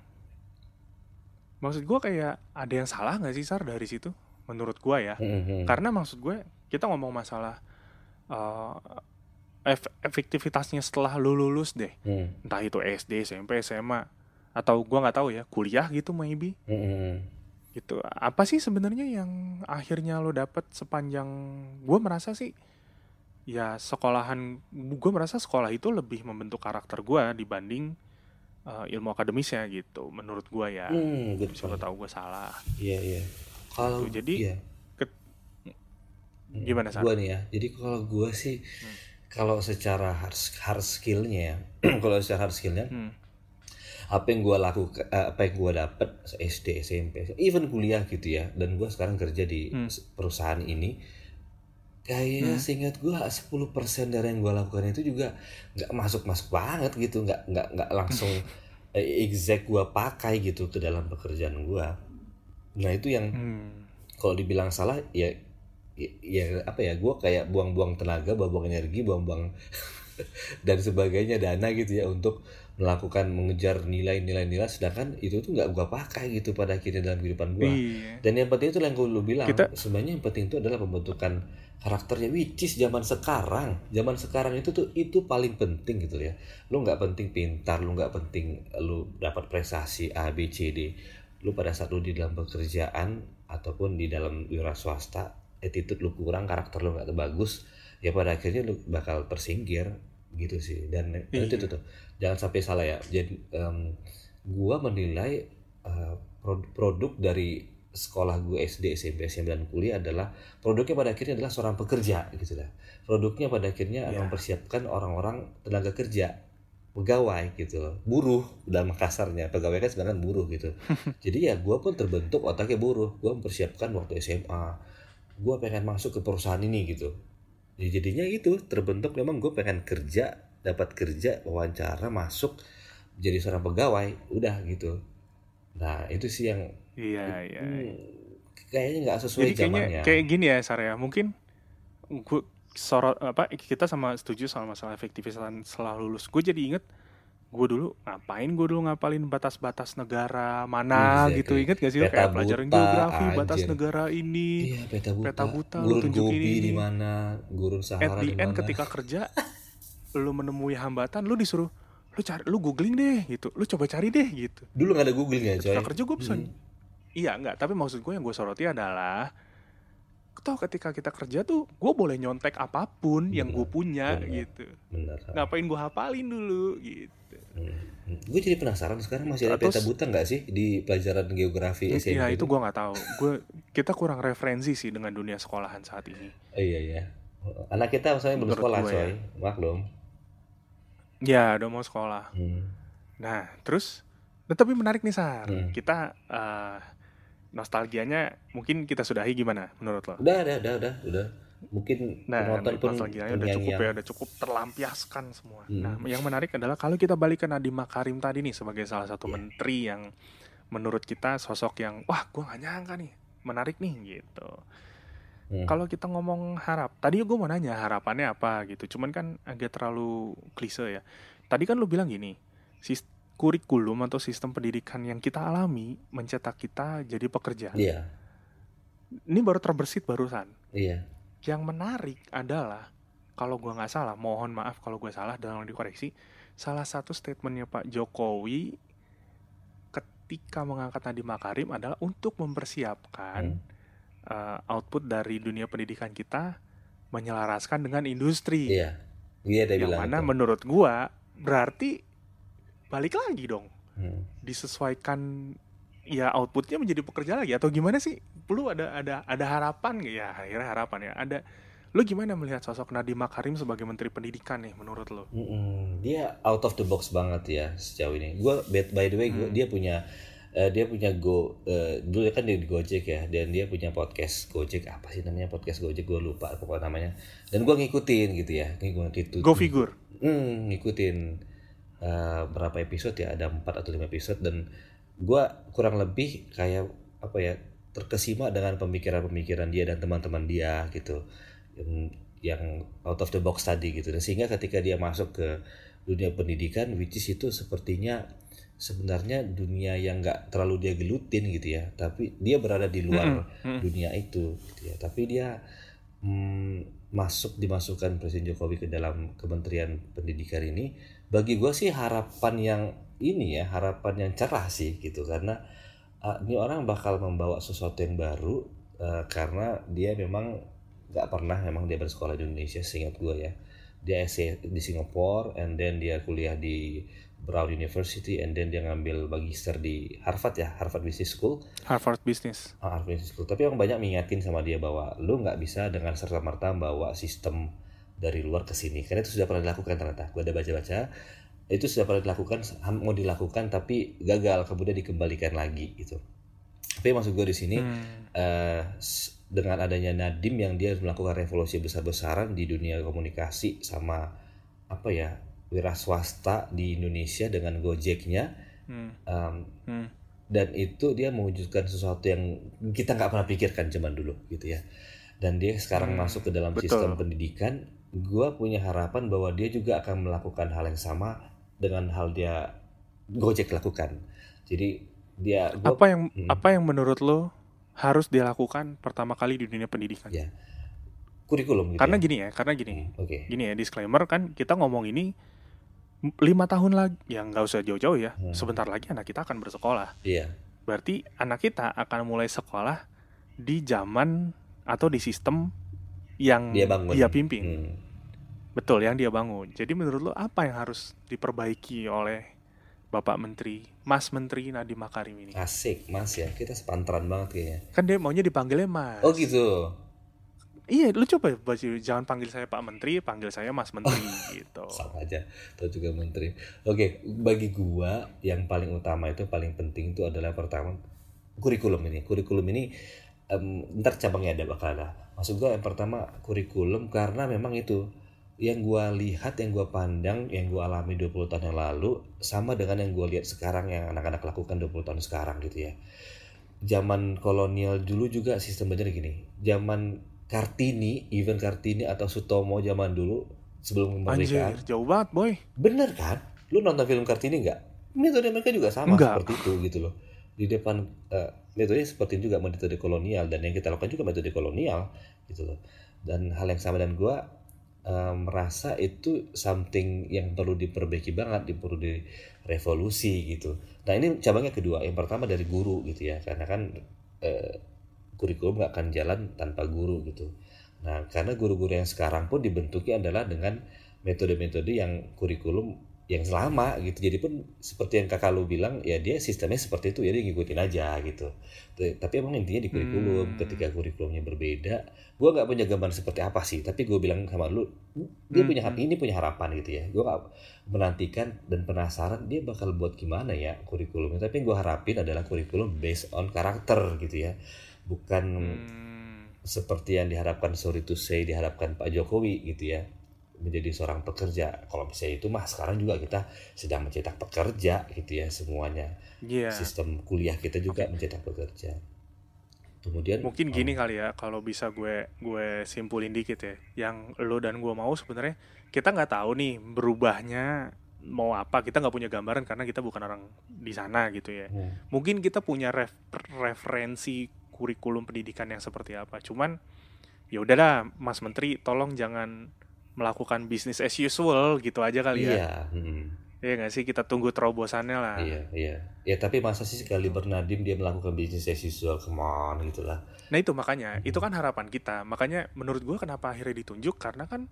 maksud gue kayak ada yang salah nggak sih Sar dari situ? Menurut gue ya. Hmm, Karena maksud gue kita ngomong masalah eh, efektivitasnya setelah lu lulus deh. hmm, Entah itu SD, SMP, SMA, atau gue nggak tahu ya, kuliah gitu maybe. hmm, hmm, Gitu. Apa sih sebenarnya yang akhirnya lo dapet sepanjang, gue merasa sih ya sekolahan, gue merasa sekolah itu lebih membentuk karakter gue dibanding ilmu akademisnya gitu menurut gue ya. good Siapa point. tahu gue salah Iya, iya. Kalau gitu. Jadi iya, ke- gimana Sar? gua nih ya. Jadi kalau gua sih, Hmm. kalau secara hard skillnya ya, kalau secara hard skillnya, Hmm. apa yang gua lakukan, apa yang gua dapet SD, SMP, even kuliah gitu ya, dan gua sekarang kerja di Hmm. perusahaan ini, kayaknya Hmm. seingat gua 10% dari yang gua lakukan itu juga nggak masuk banget gitu, nggak langsung exact gua pakai gitu ke dalam pekerjaan gua. Nah itu yang, Hmm. kalau dibilang salah ya, ya apa ya, gue kayak buang-buang tenaga, buang-buang energi, buang-buang dan sebagainya, dana gitu ya, untuk melakukan mengejar nilai-nilai, sedangkan itu tuh nggak gue pakai gitu pada akhirnya dalam kehidupan gue. Iya. Dan yang penting itu yang gue lu bilang, Kita sebenarnya yang penting itu adalah pembentukan karakternya, which is zaman sekarang itu paling penting gitu ya. Lu nggak penting pintar, lu nggak penting lu dapat prestasi A B C D, lu pada saat lu di dalam pekerjaan ataupun di dalam wira swasta, attitude lu kurang, karakter lu nggak bagus, ya pada akhirnya lu bakal tersingkir gitu sih. Dan itu iya. tuh, jangan sampai salah ya. Jadi gua menilai produk dari sekolah gue SD, SMP, SMA dan kuliah adalah, produknya pada akhirnya adalah seorang pekerja gitu lah. Produknya pada akhirnya Iya. mempersiapkan orang-orang tenaga kerja, pegawai gitu loh. Buruh dalam kasarnya, pegawai kan sebenarnya buruh gitu. Jadi ya gue pun terbentuk otaknya buruh. Gue mempersiapkan waktu SMA, gue pengen masuk ke perusahaan ini gitu. Ya jadinya itu terbentuk, memang gue pengen kerja, dapat kerja, wawancara, masuk jadi seorang pegawai, udah gitu. Nah itu sih yang Iya, iya, iya. kayaknya nggak sesuai Jadi kayaknya zamannya. kayak gini ya Sar ya. Mungkin gue sorot apa, kita sama setuju sama masalah efektivitas setelah lulus. Gue dulu ngapalin batas-batas negara mana gitu, Exactly. inget gak sih lo, Peta kayak pelajaran buta, geografi batas anjir. negara ini, Iya, peta peta buta. buta, lu Gurun tunjukin Gobi di ini. mana, gurun At Sahara the di end mana. ketika kerja, lu menemui hambatan, lu disuruh lu googling deh gitu, lu coba cari deh gitu. Dulu nggak ada Google ya, Ketika coy. kerja gue bisa, iya enggak, tapi maksud gue yang gue soroti adalah, toh ketika kita kerja tuh gue boleh nyontek apapun yang gue Benar, punya benar, gitu. benar. Ngapain gue hafalin dulu gitu. Gue jadi penasaran sekarang Gitu. masih ada Atau peta buta nggak sih di pelajaran geografi ya SMP itu itu? gue nggak tahu. Kita kurang referensi sih dengan dunia sekolahan saat ini. Iya, iya. Anak kita misalnya belum Menurut sekolah, gue coy. ya. Maklum. Ya udah mau sekolah. Hmm. Nah terus, tapi menarik nih Sar. Hmm. Kita nostalgianya mungkin kita sudahi, gimana menurut lo? Udah. Mungkin Nah, penonton pun nostalgianya udah cukup terngiang-ngiang. ya, udah cukup terlampiaskan semua. Nah, Hmm. yang menarik adalah kalau kita balik ke Nadiem Makarim tadi nih sebagai salah satu Iya. menteri yang menurut kita sosok yang, wah gue gak nyangka nih, menarik nih gitu. Kalau kita ngomong tadi gue mau nanya harapannya apa gitu, cuman kan agak terlalu klise ya. Tadi kan lu bilang gini, kurikulum atau sistem pendidikan yang kita alami mencetak kita jadi pekerja. Iya, Ini baru terbersit barusan. iya. Yang menarik adalah, kalau gue nggak salah, mohon maaf kalau gue salah dan dikoreksi, salah satu statementnya Pak Jokowi ketika mengangkat Nadiem Makarim adalah untuk mempersiapkan output dari dunia pendidikan kita menyelaraskan dengan industri. Iya, dia ada Yang bilang mana itu. menurut gua berarti balik lagi dong. Hmm. Disesuaikan ya outputnya menjadi pekerja lagi atau gimana sih? Lu ada harapan nggak ya? Akhirnya harapan ya. Lu gimana melihat sosok Nadiem Makarim sebagai Menteri Pendidikan nih menurut lu? Dia out of the box banget ya sejauh ini. By the way, dia punya dulu kan dia di Gojek ya, dan dia punya podcast Gojek, apa sih namanya, podcast Gojek, gue lupa pokoknya namanya. Dan gue ngikutin gitu ya, Go figure. ngikutin berapa episode ya, ada 4 atau 5 episode, dan gue kurang lebih kayak apa ya, terkesima dengan pemikiran-pemikiran dia dan teman-teman dia gitu, yang out of the box tadi gitu. Dan sehingga ketika dia masuk ke dunia pendidikan, which is itu sepertinya sebenarnya dunia yang nggak terlalu dia gelutin gitu ya, tapi dia berada di luar dunia itu gitu ya, tapi dia dimasukkan Presiden Jokowi ke dalam Kementerian Pendidikan ini. Bagi gue sih harapan yang cerah sih gitu, karena ini orang bakal membawa sesuatu yang baru, karena dia memang nggak pernah memang dia bersekolah di Indonesia seingat gue ya. Dia di Singapore, and then dia kuliah di Brown University, and then dia ngambil magister di Harvard ya, Harvard Business School. Harvard Business. Harvard Business School. Tapi orang banyak mengingatkan sama dia bahwa lu nggak bisa dengan serta-merta bawa sistem dari luar ke sini, karena itu sudah pernah dilakukan ternyata. Gue ada baca-baca, itu sudah pernah dilakukan, mau dilakukan tapi gagal, kemudian dikembalikan lagi gitu. Tapi maksud gue di sini, dengan adanya Nadiem yang dia melakukan revolusi besar-besaran di dunia komunikasi sama apa ya, wira swasta di Indonesia dengan Gojeknya, dan itu dia mewujudkan sesuatu yang kita nggak pernah pikirkan zaman dulu gitu ya. Dan dia sekarang masuk ke dalam sistem pendidikan. Gue punya harapan bahwa dia juga akan melakukan hal yang sama dengan hal dia Gojek lakukan. Jadi apa yang menurut lo harus dilakukan pertama kali di dunia pendidikan? Ya, kurikulum gitu. Karena ya. Karena gini. Okay. Gini ya, disclaimer kan kita ngomong ini 5 tahun lagi, ya nggak usah jauh-jauh ya. Sebentar lagi anak kita akan bersekolah. Iya. Berarti anak kita akan mulai sekolah di zaman atau di sistem yang dia pimpin. Betul, yang dia bangun. Jadi menurut lo apa yang harus diperbaiki oleh Bapak Menteri, Mas Menteri Nadiem Makarim ini? Asik, Mas ya. Kita sepantaran banget kayaknya. Kan dia maunya dipanggilnya Mas. Oh gitu. Iya, lu coba jangan panggil saya Pak Menteri, panggil saya Mas Menteri gitu. Sama aja, atau juga Menteri. Oke, bagi gua yang paling utama itu, paling penting itu adalah pertama kurikulum ini. Kurikulum ini ntar cabangnya bakal ada. Maksud gua yang pertama kurikulum, karena memang itu yang gue lihat, yang gue pandang, yang gue alami 20 tahun yang lalu sama dengan yang gue lihat sekarang, yang anak-anak lakukan 20 tahun sekarang gitu ya. Zaman kolonial dulu juga sistemnya gini. Zaman Kartini, even Kartini atau Sutomo zaman dulu sebelum kemerdekaan. Anjir, jauh banget boy. Bener kan? Lu nonton film Kartini nggak? Metode mereka juga sama. Enggak. Seperti itu gitu loh. Di depan metode seperti juga metode kolonial, dan yang kita lakukan juga metode kolonial gitu loh. Dan hal yang sama, dan gue merasa itu something yang perlu diperbaiki banget, perlu direvolusi gitu. Nah ini cabangnya kedua. Yang pertama dari guru gitu ya, karena kan kurikulum nggak akan jalan tanpa guru gitu. Nah karena guru-guru yang sekarang pun dibentuknya adalah dengan metode-metode yang kurikulum yang lama gitu. Jadi pun seperti yang kakak lu bilang ya, dia sistemnya seperti itu ya, dia ngikutin aja gitu. Tapi emang intinya di kurikulum, ketika kurikulumnya berbeda, gue nggak punya gambaran seperti apa sih, tapi gue bilang sama lu, dia punya harapan gitu ya. Gue nggak menantikan dan penasaran dia bakal buat gimana ya kurikulumnya, tapi gue harapin adalah kurikulum based on karakter gitu ya, bukan seperti yang diharapkan, sorry to say, diharapkan Pak Jokowi gitu ya, menjadi seorang pekerja. Kalau misalnya itu mah sekarang juga kita sedang mencetak pekerja gitu ya semuanya. Sistem kuliah kita juga mencetak pekerja. Kemudian Mungkin gini kali ya, kalau bisa gue simpulin dikit ya. Yang lo dan gue mau sebenarnya kita nggak tahu nih berubahnya mau apa. Kita nggak punya gambaran karena kita bukan orang di sana gitu ya. Mungkin kita punya referensi kurikulum pendidikan yang seperti apa. Cuman ya udahlah, Mas Menteri, tolong jangan melakukan bisnis as usual gitu aja kali ya. iya, Ya nggak sih, kita tunggu terobosannya lah. iya. Ya tapi masa sih sekali Bernadine dia melakukan bisnis as usual, come on gitu lah. Nah itu makanya, itu kan harapan kita. Makanya menurut gue kenapa akhirnya ditunjuk, karena kan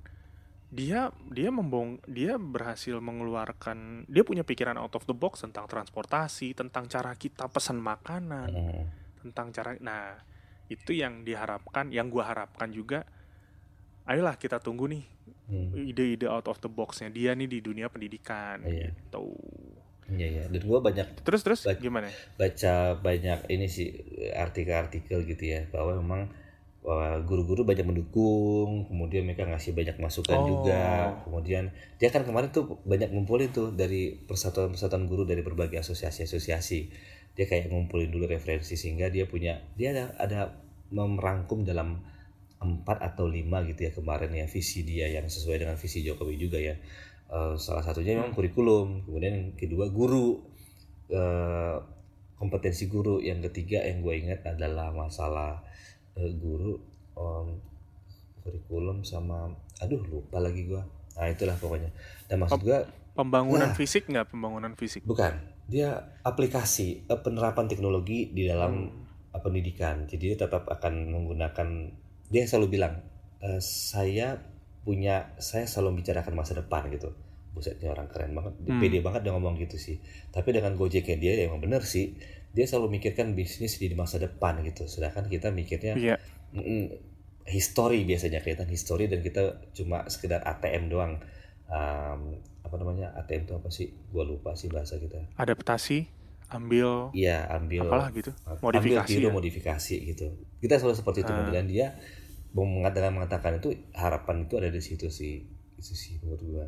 dia berhasil mengeluarkan, dia punya pikiran out of the box tentang transportasi, tentang cara kita pesan makanan, tentang cara, nah itu yang diharapkan, yang gue harapkan juga. Ayolah kita tunggu nih ide-ide out of the boxnya dia nih di dunia pendidikan gitu. Iya. Dan gue Terus gimana? baca banyak ini sih artikel-artikel gitu ya, bahwa memang guru-guru banyak mendukung, kemudian mereka ngasih banyak masukan juga. Kemudian dia kan kemarin tuh banyak ngumpulin tuh dari persatuan-persatuan guru dari berbagai asosiasi-asosiasi. Dia kayak ngumpulin dulu referensi sehingga dia ada merangkum dalam 4 atau 5 gitu ya kemarin ya, visi dia yang sesuai dengan visi Jokowi juga ya. Salah satunya memang kurikulum, kemudian yang kedua guru, kompetensi guru, yang ketiga yang gue ingat adalah masalah guru, kurikulum, sama lupa lagi gue. Nah itulah pokoknya. Dan maksud gue Pembangunan fisik nggak? Pembangunan fisik bukan, dia aplikasi penerapan teknologi di dalam pendidikan. Jadi dia tetap akan menggunakan, dia selalu bilang saya selalu bicarakan masa depan gitu. Busetnya orang keren banget, pede banget dia ngomong gitu sih. Tapi dengan Gojeknya dia emang bener sih, dia selalu mikirkan bisnis di masa depan gitu. Sedangkan kita mikirnya history, biasanya kelihatan history, dan kita cuma sekedar ATM doang. Apa namanya ATM itu apa sih? Gua lupa sih bahasa kita. Adaptasi, ambil apalah gitu, modifikasi ambil modifikasi gitu. Kita selalu seperti itu. Dan dia mengatakan itu, harapan itu ada di situ sih. Itu sih menurut gua.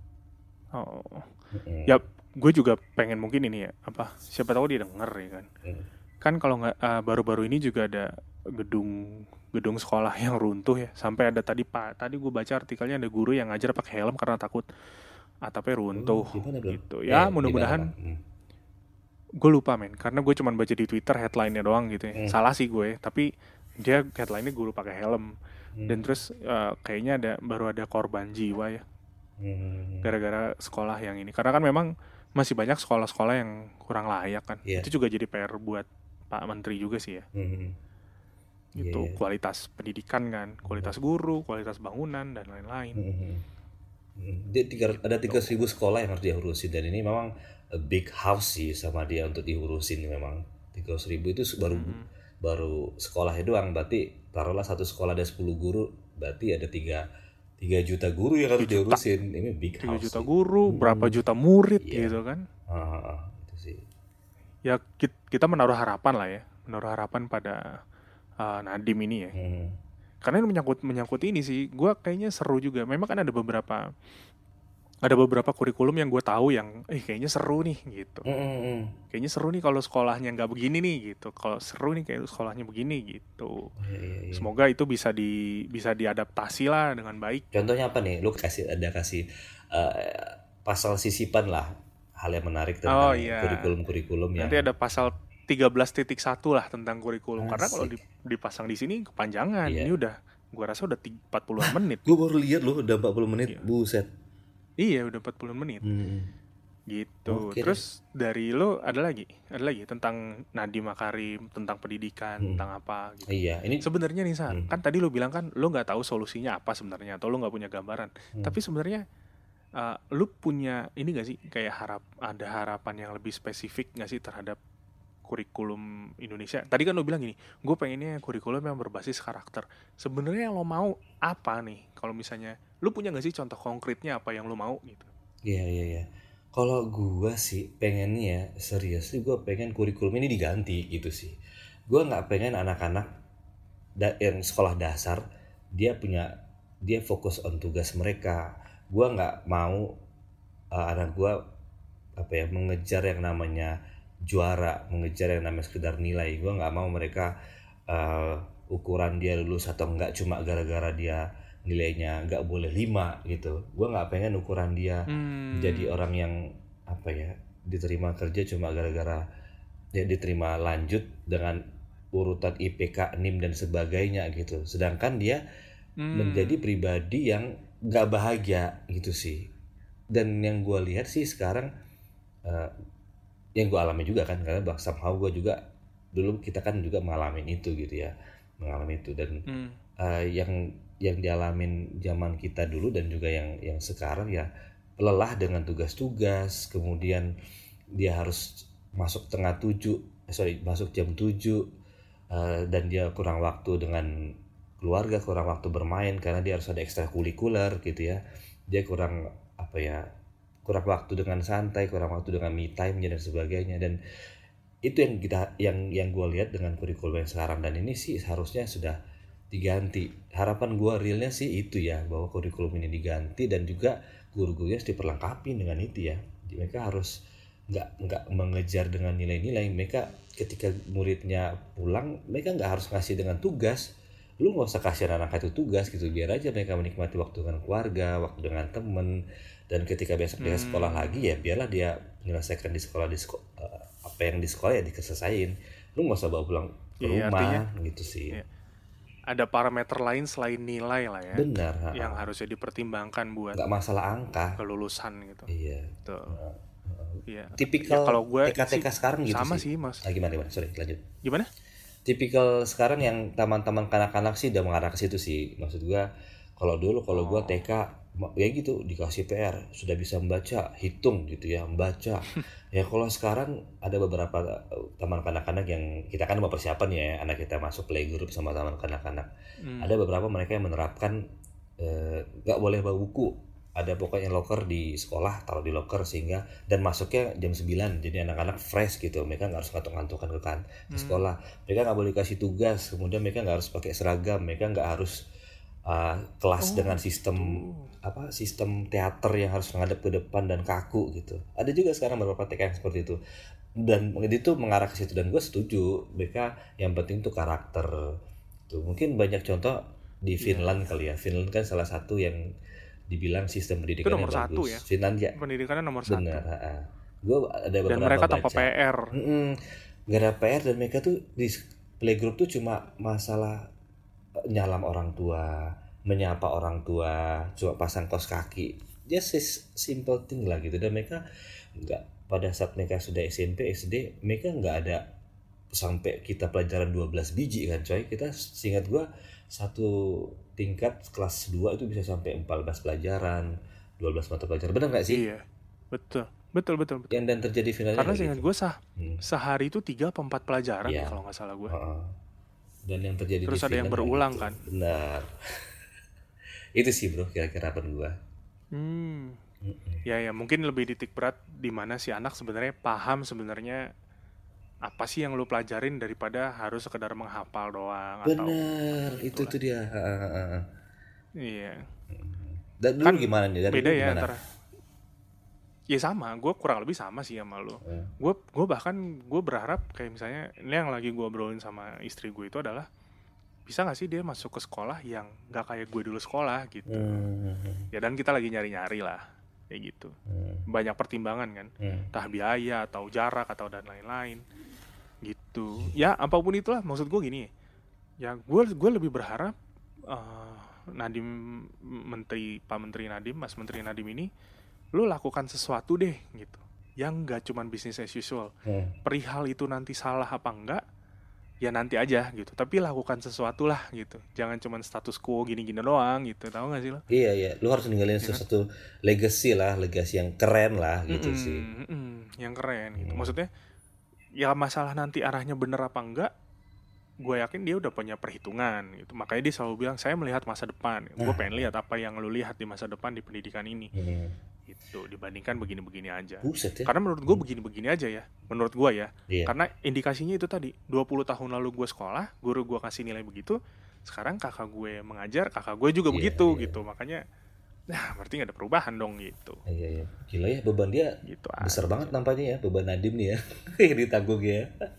Ya gue juga pengen mungkin ini ya, siapa tahu dia denger ya kan. Kan kalau nggak baru-baru ini juga ada gedung sekolah yang runtuh ya, sampai ada tadi gue baca artikelnya ada guru yang ngajar pakai helm karena takut atapnya runtuh gitu ya. Mudah-mudahan, gue lupa karena gue cuma baca di Twitter headline-nya doang gitu ya. Salah sih gue, tapi dia headline-nya guru pakai helm. Dan terus kayaknya baru ada korban jiwa ya gara-gara sekolah yang ini, karena kan memang masih banyak sekolah-sekolah yang kurang layak kan. Itu juga jadi PR buat Pak Menteri juga sih ya. Gitu. Kualitas pendidikan kan, kualitas guru, kualitas bangunan dan lain-lain. Dia ada 3.000 sekolah yang harus diurusin, dan ini memang a big house sih sama dia untuk diurusin. Memang 300.000 itu baru sekolahnya doang. Berarti taruhlah satu sekolah ada 10 guru, berarti ada 3 juta guru yang harus diurusin. Ini big house. 3 juta guru, berapa juta murid gitu kan. Itu sih. Ya kita menaruh harapan lah ya, pada Nadiem ini ya. Karena ini menyangkut ini sih, gue kayaknya seru juga. Memang kan ada beberapa kurikulum yang gue tahu yang kayaknya seru nih gitu. Kayaknya seru nih kalau sekolahnya nggak begini nih gitu. Kalau seru nih kayak sekolahnya begini gitu. Semoga itu bisa diadaptasi lah dengan baik. Contohnya apa nih? Lu kasih pasal sisipan lah, hal yang menarik tentang kurikulum yang nanti ada pasal 13.1 lah tentang kurikulum. Karena kalau dipasang di sini kepanjangan. Ini gue rasa udah 40 menit. Gue baru lihat loh udah 40 menit. Buset. Iya udah 40 menit. Gitu. Terus dari lo ada lagi tentang Nadiem Makarim, tentang pendidikan, tentang apa gitu. Ini sebenarnya nih kan tadi lo bilang kan lo nggak tahu solusinya apa sebenarnya, atau lo nggak punya gambaran. Tapi sebenarnya lo punya ini nggak sih, kayak ada harapan yang lebih spesifik nggak sih terhadap kurikulum Indonesia? Tadi kan lo bilang gini, gue pengennya kurikulum yang berbasis karakter. Sebenarnya yang lo mau apa nih? Kalau misalnya lo punya nggak sih contoh konkretnya apa yang lo mau gitu? Iya. Kalau gue sih pengennya serius sih, gue pengen kurikulum ini diganti gitu sih. Gue nggak pengen anak-anak yang sekolah dasar dia fokus on tugas mereka. Gue nggak mau anak gue mengejar yang namanya juara, mengejar yang namanya sekedar nilai. Gue nggak mau mereka uh, ukuran dia lulus atau enggak cuma gara-gara dia nilainya nggak boleh 5 gitu. Gue nggak pengen ukuran dia menjadi orang yang apa ya, diterima kerja cuma gara-gara dia diterima lanjut dengan urutan IPK, NIM dan sebagainya gitu. Sedangkan dia menjadi pribadi yang nggak bahagia gitu sih. Dan yang gue lihat sih sekarang, uh, yang gue alami juga kan, karena somehow gue juga dulu kita kan juga mengalami itu gitu ya, mengalami itu. Dan yang dialamin zaman kita dulu dan juga yang sekarang ya, lelah dengan tugas-tugas, kemudian dia harus masuk masuk jam 7, dan dia kurang waktu dengan keluarga, kurang waktu bermain karena dia harus ada ekstrakurikuler gitu ya. Dia kurang apa ya, kurang waktu dengan santai, kurang waktu dengan me time dan sebagainya. Dan itu yang yang gue lihat dengan kurikulum yang sekarang, dan ini sih seharusnya sudah diganti. Harapan gue realnya sih itu ya, bahwa kurikulum ini diganti dan juga guru-gurunya harus diperlengkapi dengan itu ya. Mereka harus nggak mengejar dengan nilai-nilai. Mereka ketika muridnya pulang, mereka nggak harus ngasih dengan tugas. Lu nggak usah kasih anak itu tugas gitu, biar aja mereka menikmati waktu dengan keluarga, waktu dengan temen. Dan ketika besok dia sekolah lagi ya biarlah dia menyelesaikan di sekolah, apa yang di sekolah ya diselesaikan. Lu nggak usah bawa pulang ke Iya, rumah artinya gitu sih. ada parameter lain selain nilai lah ya, Benar, yang harusnya dipertimbangkan buat nggak masalah angka. kelulusan gitu. Iya. Tuh. Iya. Ya, Tipikal kalau gue TK-TK sekarang gitu sama sih. sih, Mas. Gimana? Sorry, lanjut. Gimana? Tipikal sekarang yang taman-taman kanak-kanak sih udah mengarah ke situ sih. Maksud gua kalau dulu gua TK ya gitu, dikasih PR sudah bisa membaca, hitung gitu ya, membaca. Ya kalau sekarang ada beberapa taman kanak-kanak yang kita kan mau persiapan ya, anak kita masuk playgroup sama taman kanak-kanak. Ada beberapa mereka yang menerapkan nggak boleh bawa buku. Ada pokoknya locker di sekolah, taruh di locker sehingga, dan masuknya jam 9, jadi anak-anak fresh gitu, mereka nggak harus ngantuk-ngantukan ke sekolah. Mereka nggak boleh kasih tugas, kemudian mereka nggak harus pakai seragam, mereka nggak harus kelas dengan sistem teater yang harus menghadap ke depan dan kaku gitu. Ada juga sekarang beberapa TK yang seperti itu, dan itu mengarah ke situ, dan gue setuju. Mereka yang penting tuh karakter tuh. Mungkin banyak contoh di Finland kali ya. Finland kan salah satu yang dibilang sistem Itu pendidikannya nomor satu bagus. ya. Finlandia. Pendidikannya nomor Benar. satu. Gue ada Dan beberapa mereka tanpa baca. PR. Gak ada PR, dan mereka tuh di playgroup tuh cuma masalah nyalam orang tua, menyapa orang tua, cuma pasang kaos kaki. Just simple thing lah gitu. Dan mereka nggak, pada saat mereka sudah SMP, SD, mereka nggak ada sampai kita pelajaran 12 biji kan coy. Kita seingat gue satu tingkat kelas 2 itu bisa sampai 14 pelajaran, 12 mata pelajaran. Benar nggak sih? Iya, betul. Yang dan terjadi finalnya Karena kayak seingat gitu. gue sehari itu 3 atau 4 pelajaran Iya. ya, kalau nggak salah gue. Dan yang terjadi Terus di ada yang Finland berulang gitu. kan. Benar. Itu sih bro, kira-kira harapan gue. Ya mungkin lebih titik berat di mana si anak sebenarnya paham sebenarnya apa sih yang lu pelajarin, daripada harus sekedar menghafal doang. Bener, itu itulah. tuh dia. Iya. Dan dulu Kan gimana nih? Dari beda dulu ya gimana? antara. Ya sama, gue kurang lebih sama sih sama lu. Gue bahkan gue berharap kayak misalnya ini yang lagi gue obrolin sama istri gue itu adalah, bisa nggak sih dia masuk ke sekolah yang nggak kayak gue dulu sekolah gitu. Ya dan kita lagi nyari-nyari lah kayak gitu. Banyak pertimbangan kan, entah biaya atau jarak atau dan lain-lain gitu. Ya apapun itulah, maksud gue gini ya, gue lebih berharap Nadiem, Pak Menteri Nadiem, Mas Menteri Nadiem ini, lu lakukan sesuatu deh gitu, yang nggak cuman business as usual. Perihal itu nanti salah apa enggak ya nanti aja gitu, tapi lakukan sesuatu lah gitu, jangan cuman status quo gini-gini doang gitu, tahu nggak sih lo? Iya, lu harus ninggalin sesuatu legacy yang keren lah gitu sih. Yang keren gitu, maksudnya ya masalah nanti arahnya bener apa enggak, gue yakin dia udah punya perhitungan gitu. Makanya dia selalu bilang, saya melihat masa depan. Gue pengen lihat apa yang lu lihat di masa depan di pendidikan ini. Gitu, dibandingkan begini-begini aja. Buset ya. Karena menurut gue begini-begini aja ya. Menurut gue ya. Iya. Karena indikasinya itu tadi, 20 tahun lalu gue sekolah, guru gue kasih nilai begitu. Sekarang kakak gue mengajar, kakak gue juga begitu gitu. Makanya, nah berarti gak ada perubahan dong gitu. Iya. Gila ya, beban dia Gitu besar aja. banget nampaknya ya, beban Nadiem nih ya. Yang ditanggung ya.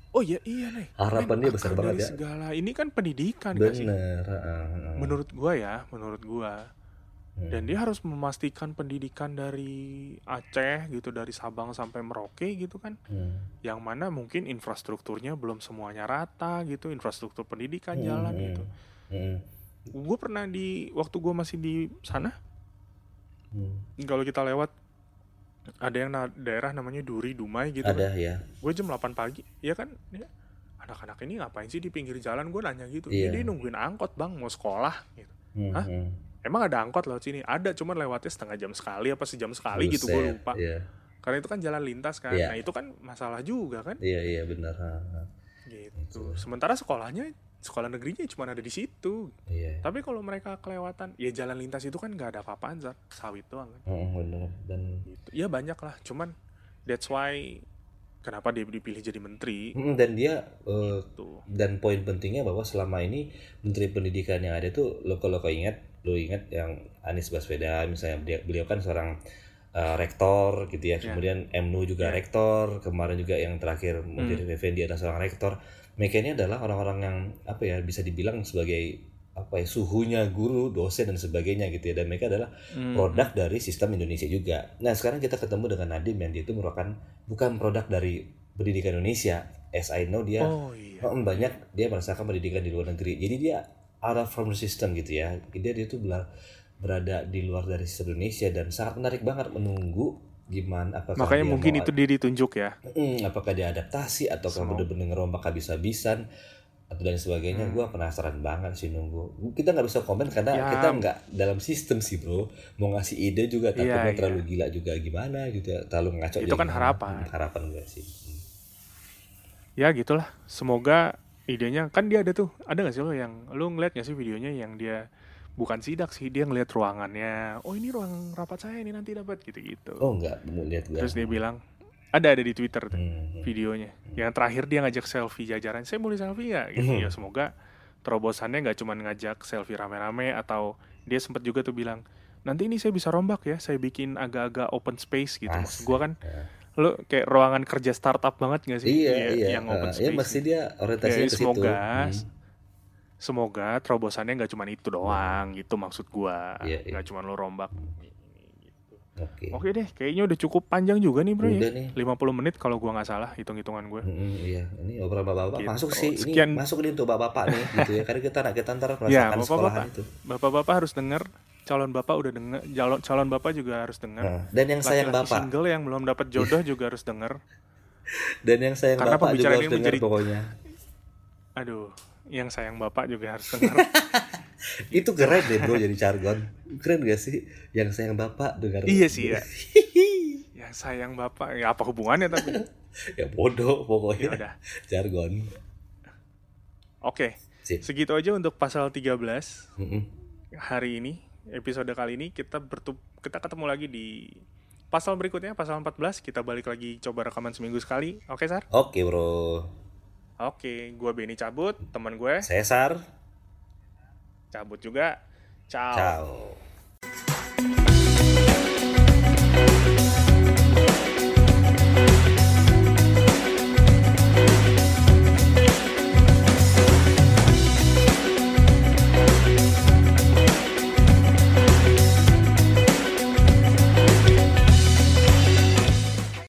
Oh iya iya nih, men, Harapan dia besar akar banget dari ya. segala ini kan pendidikan gak sih? Bener. Menurut gua ya, menurut gua. Dan Hmm. dia harus memastikan pendidikan dari Aceh gitu, dari Sabang sampai Merauke gitu kan. Hmm. Yang mana mungkin infrastrukturnya belum semuanya rata gitu, infrastruktur pendidikan Hmm. jalan Hmm. gitu. Hmm. Gue pernah di waktu gue masih di sana, Hmm. kalau kita lewat ada yang daerah namanya Duri Dumai gitu kan. Ada ya. Gue jam 8 pagi, ya kan, ya, anak-anak ini ngapain sih di pinggir jalan, gue nanya gitu. Ya dia Iya. nungguin angkot bang, mau sekolah gitu. Hmm. Hah? Hmm. Emang ada angkot lewat sini? Ada, cuman lewatnya setengah jam sekali apa sejam sekali gitu, gue Buset. lupa. Iya. Karena itu kan jalan lintas kan. Nah Iya. itu kan masalah juga kan. Iya, iya benar. Itu. Gitu. Sementara sekolahnya, sekolah negerinya cuma ada di situ. Iya. Tapi kalau mereka kelewatan, ya jalan lintas itu kan nggak ada apa-apaan, sawit doang kan. Benar. Dan Gitu. Ya banyak lah, cuman that's why kenapa dia dipilih jadi menteri. dan dia Gitu. dan poin pentingnya bahwa selama ini Menteri Pendidikan yang ada tuh lo ingat yang Anies Baswedan misalnya, beliau kan seorang rektor gitu ya. Kemudian MNU juga rektor, kemarin juga yang terakhir Muhyiddin Effendi adalah seorang rektor. Mereka ini adalah orang-orang yang apa ya, bisa dibilang sebagai apa ya, suhunya guru, dosen dan sebagainya gitu ya. Dan mereka adalah produk dari sistem Indonesia juga. Nah sekarang kita ketemu dengan Nadiem yang dia itu merupakan bukan produk dari pendidikan Indonesia. As I know dia banyak dia merasakan pendidikan di luar negeri. Jadi dia out from the system gitu ya. Dia itu berada di luar dari sistem Indonesia dan sangat menarik banget menunggu gimana apakah Makanya dia mungkin mau itu dia ditunjuk ya. apakah dia adaptasi ataukah benar-benar ngerombak habis-habisan atau dan sebagainya. Gua penasaran banget sih nunggu. Kita nggak bisa komen karena kita nggak dalam sistem sih bro. Mau ngasih ide juga takutnya terlalu gila juga gimana gitu ya, terlalu ngaco. Itu kan harapan gue sih. Ya gitulah. Semoga idenya kan dia ada tuh. Ada nggak sih lo yang lo ngeliat nggak sih videonya yang dia bukan sidak sih, dia ngeliat ruangannya. Oh ini ruang rapat saya ini nanti dapat gitu-gitu. Oh nggak mau lihat gue. Terus dia bilang ada di Twitter tuh videonya. Yang terakhir dia ngajak selfie jajaran. Saya boleh selfie nggak? Gitu. Ya semoga terobosannya nggak cuma ngajak selfie rame-rame, atau dia sempat juga tuh bilang nanti ini saya bisa rombak ya, saya bikin agak-agak open space gitu. Maksud gue kan lo kayak ruangan kerja startup banget gak sih? Iya. Yang open space. Ya mesti dia orientasinya ke situ. Semoga terobosannya nggak cuma itu doang gitu, maksud gua. Nggak cuma lo rombak. Oke deh, kayaknya udah cukup panjang juga nih bro. Udah ya. 50 menit kalau gua nggak salah hitung-hitungan gue. Iya, ini obrolan bapak-bapak Gitu. masuk sih. Sekian. Ini masuk nih untuk bapak-bapak nih gitu ya. Karena kita ntar merasakan sekolahan itu. Bapak-bapak harus denger. Calon bapak udah denger. Calon bapak juga harus denger. Dan yang sayang Laki-laki bapak single yang belum dapat jodoh juga harus denger. Dan yang sayang karena bapak juga harus denger pokoknya. Aduh, yang sayang bapak juga harus denger. Itu keren deh bro, jadi jargon. Keren gak sih? Yang sayang bapak dengar. Iya sih ya. Yang sayang bapak, ya apa hubungannya tapi? Ya bodoh pokoknya. Ya udah. Jargon. Oke. Segitu aja untuk pasal 13 hari ini. Episode kali ini kita ketemu lagi di pasal berikutnya, pasal 14. Kita balik lagi coba rekaman seminggu sekali. Oke Sar? Oke bro. Oke, gue Benny cabut, teman gue Cesar cabut juga. Ciao. Ciao.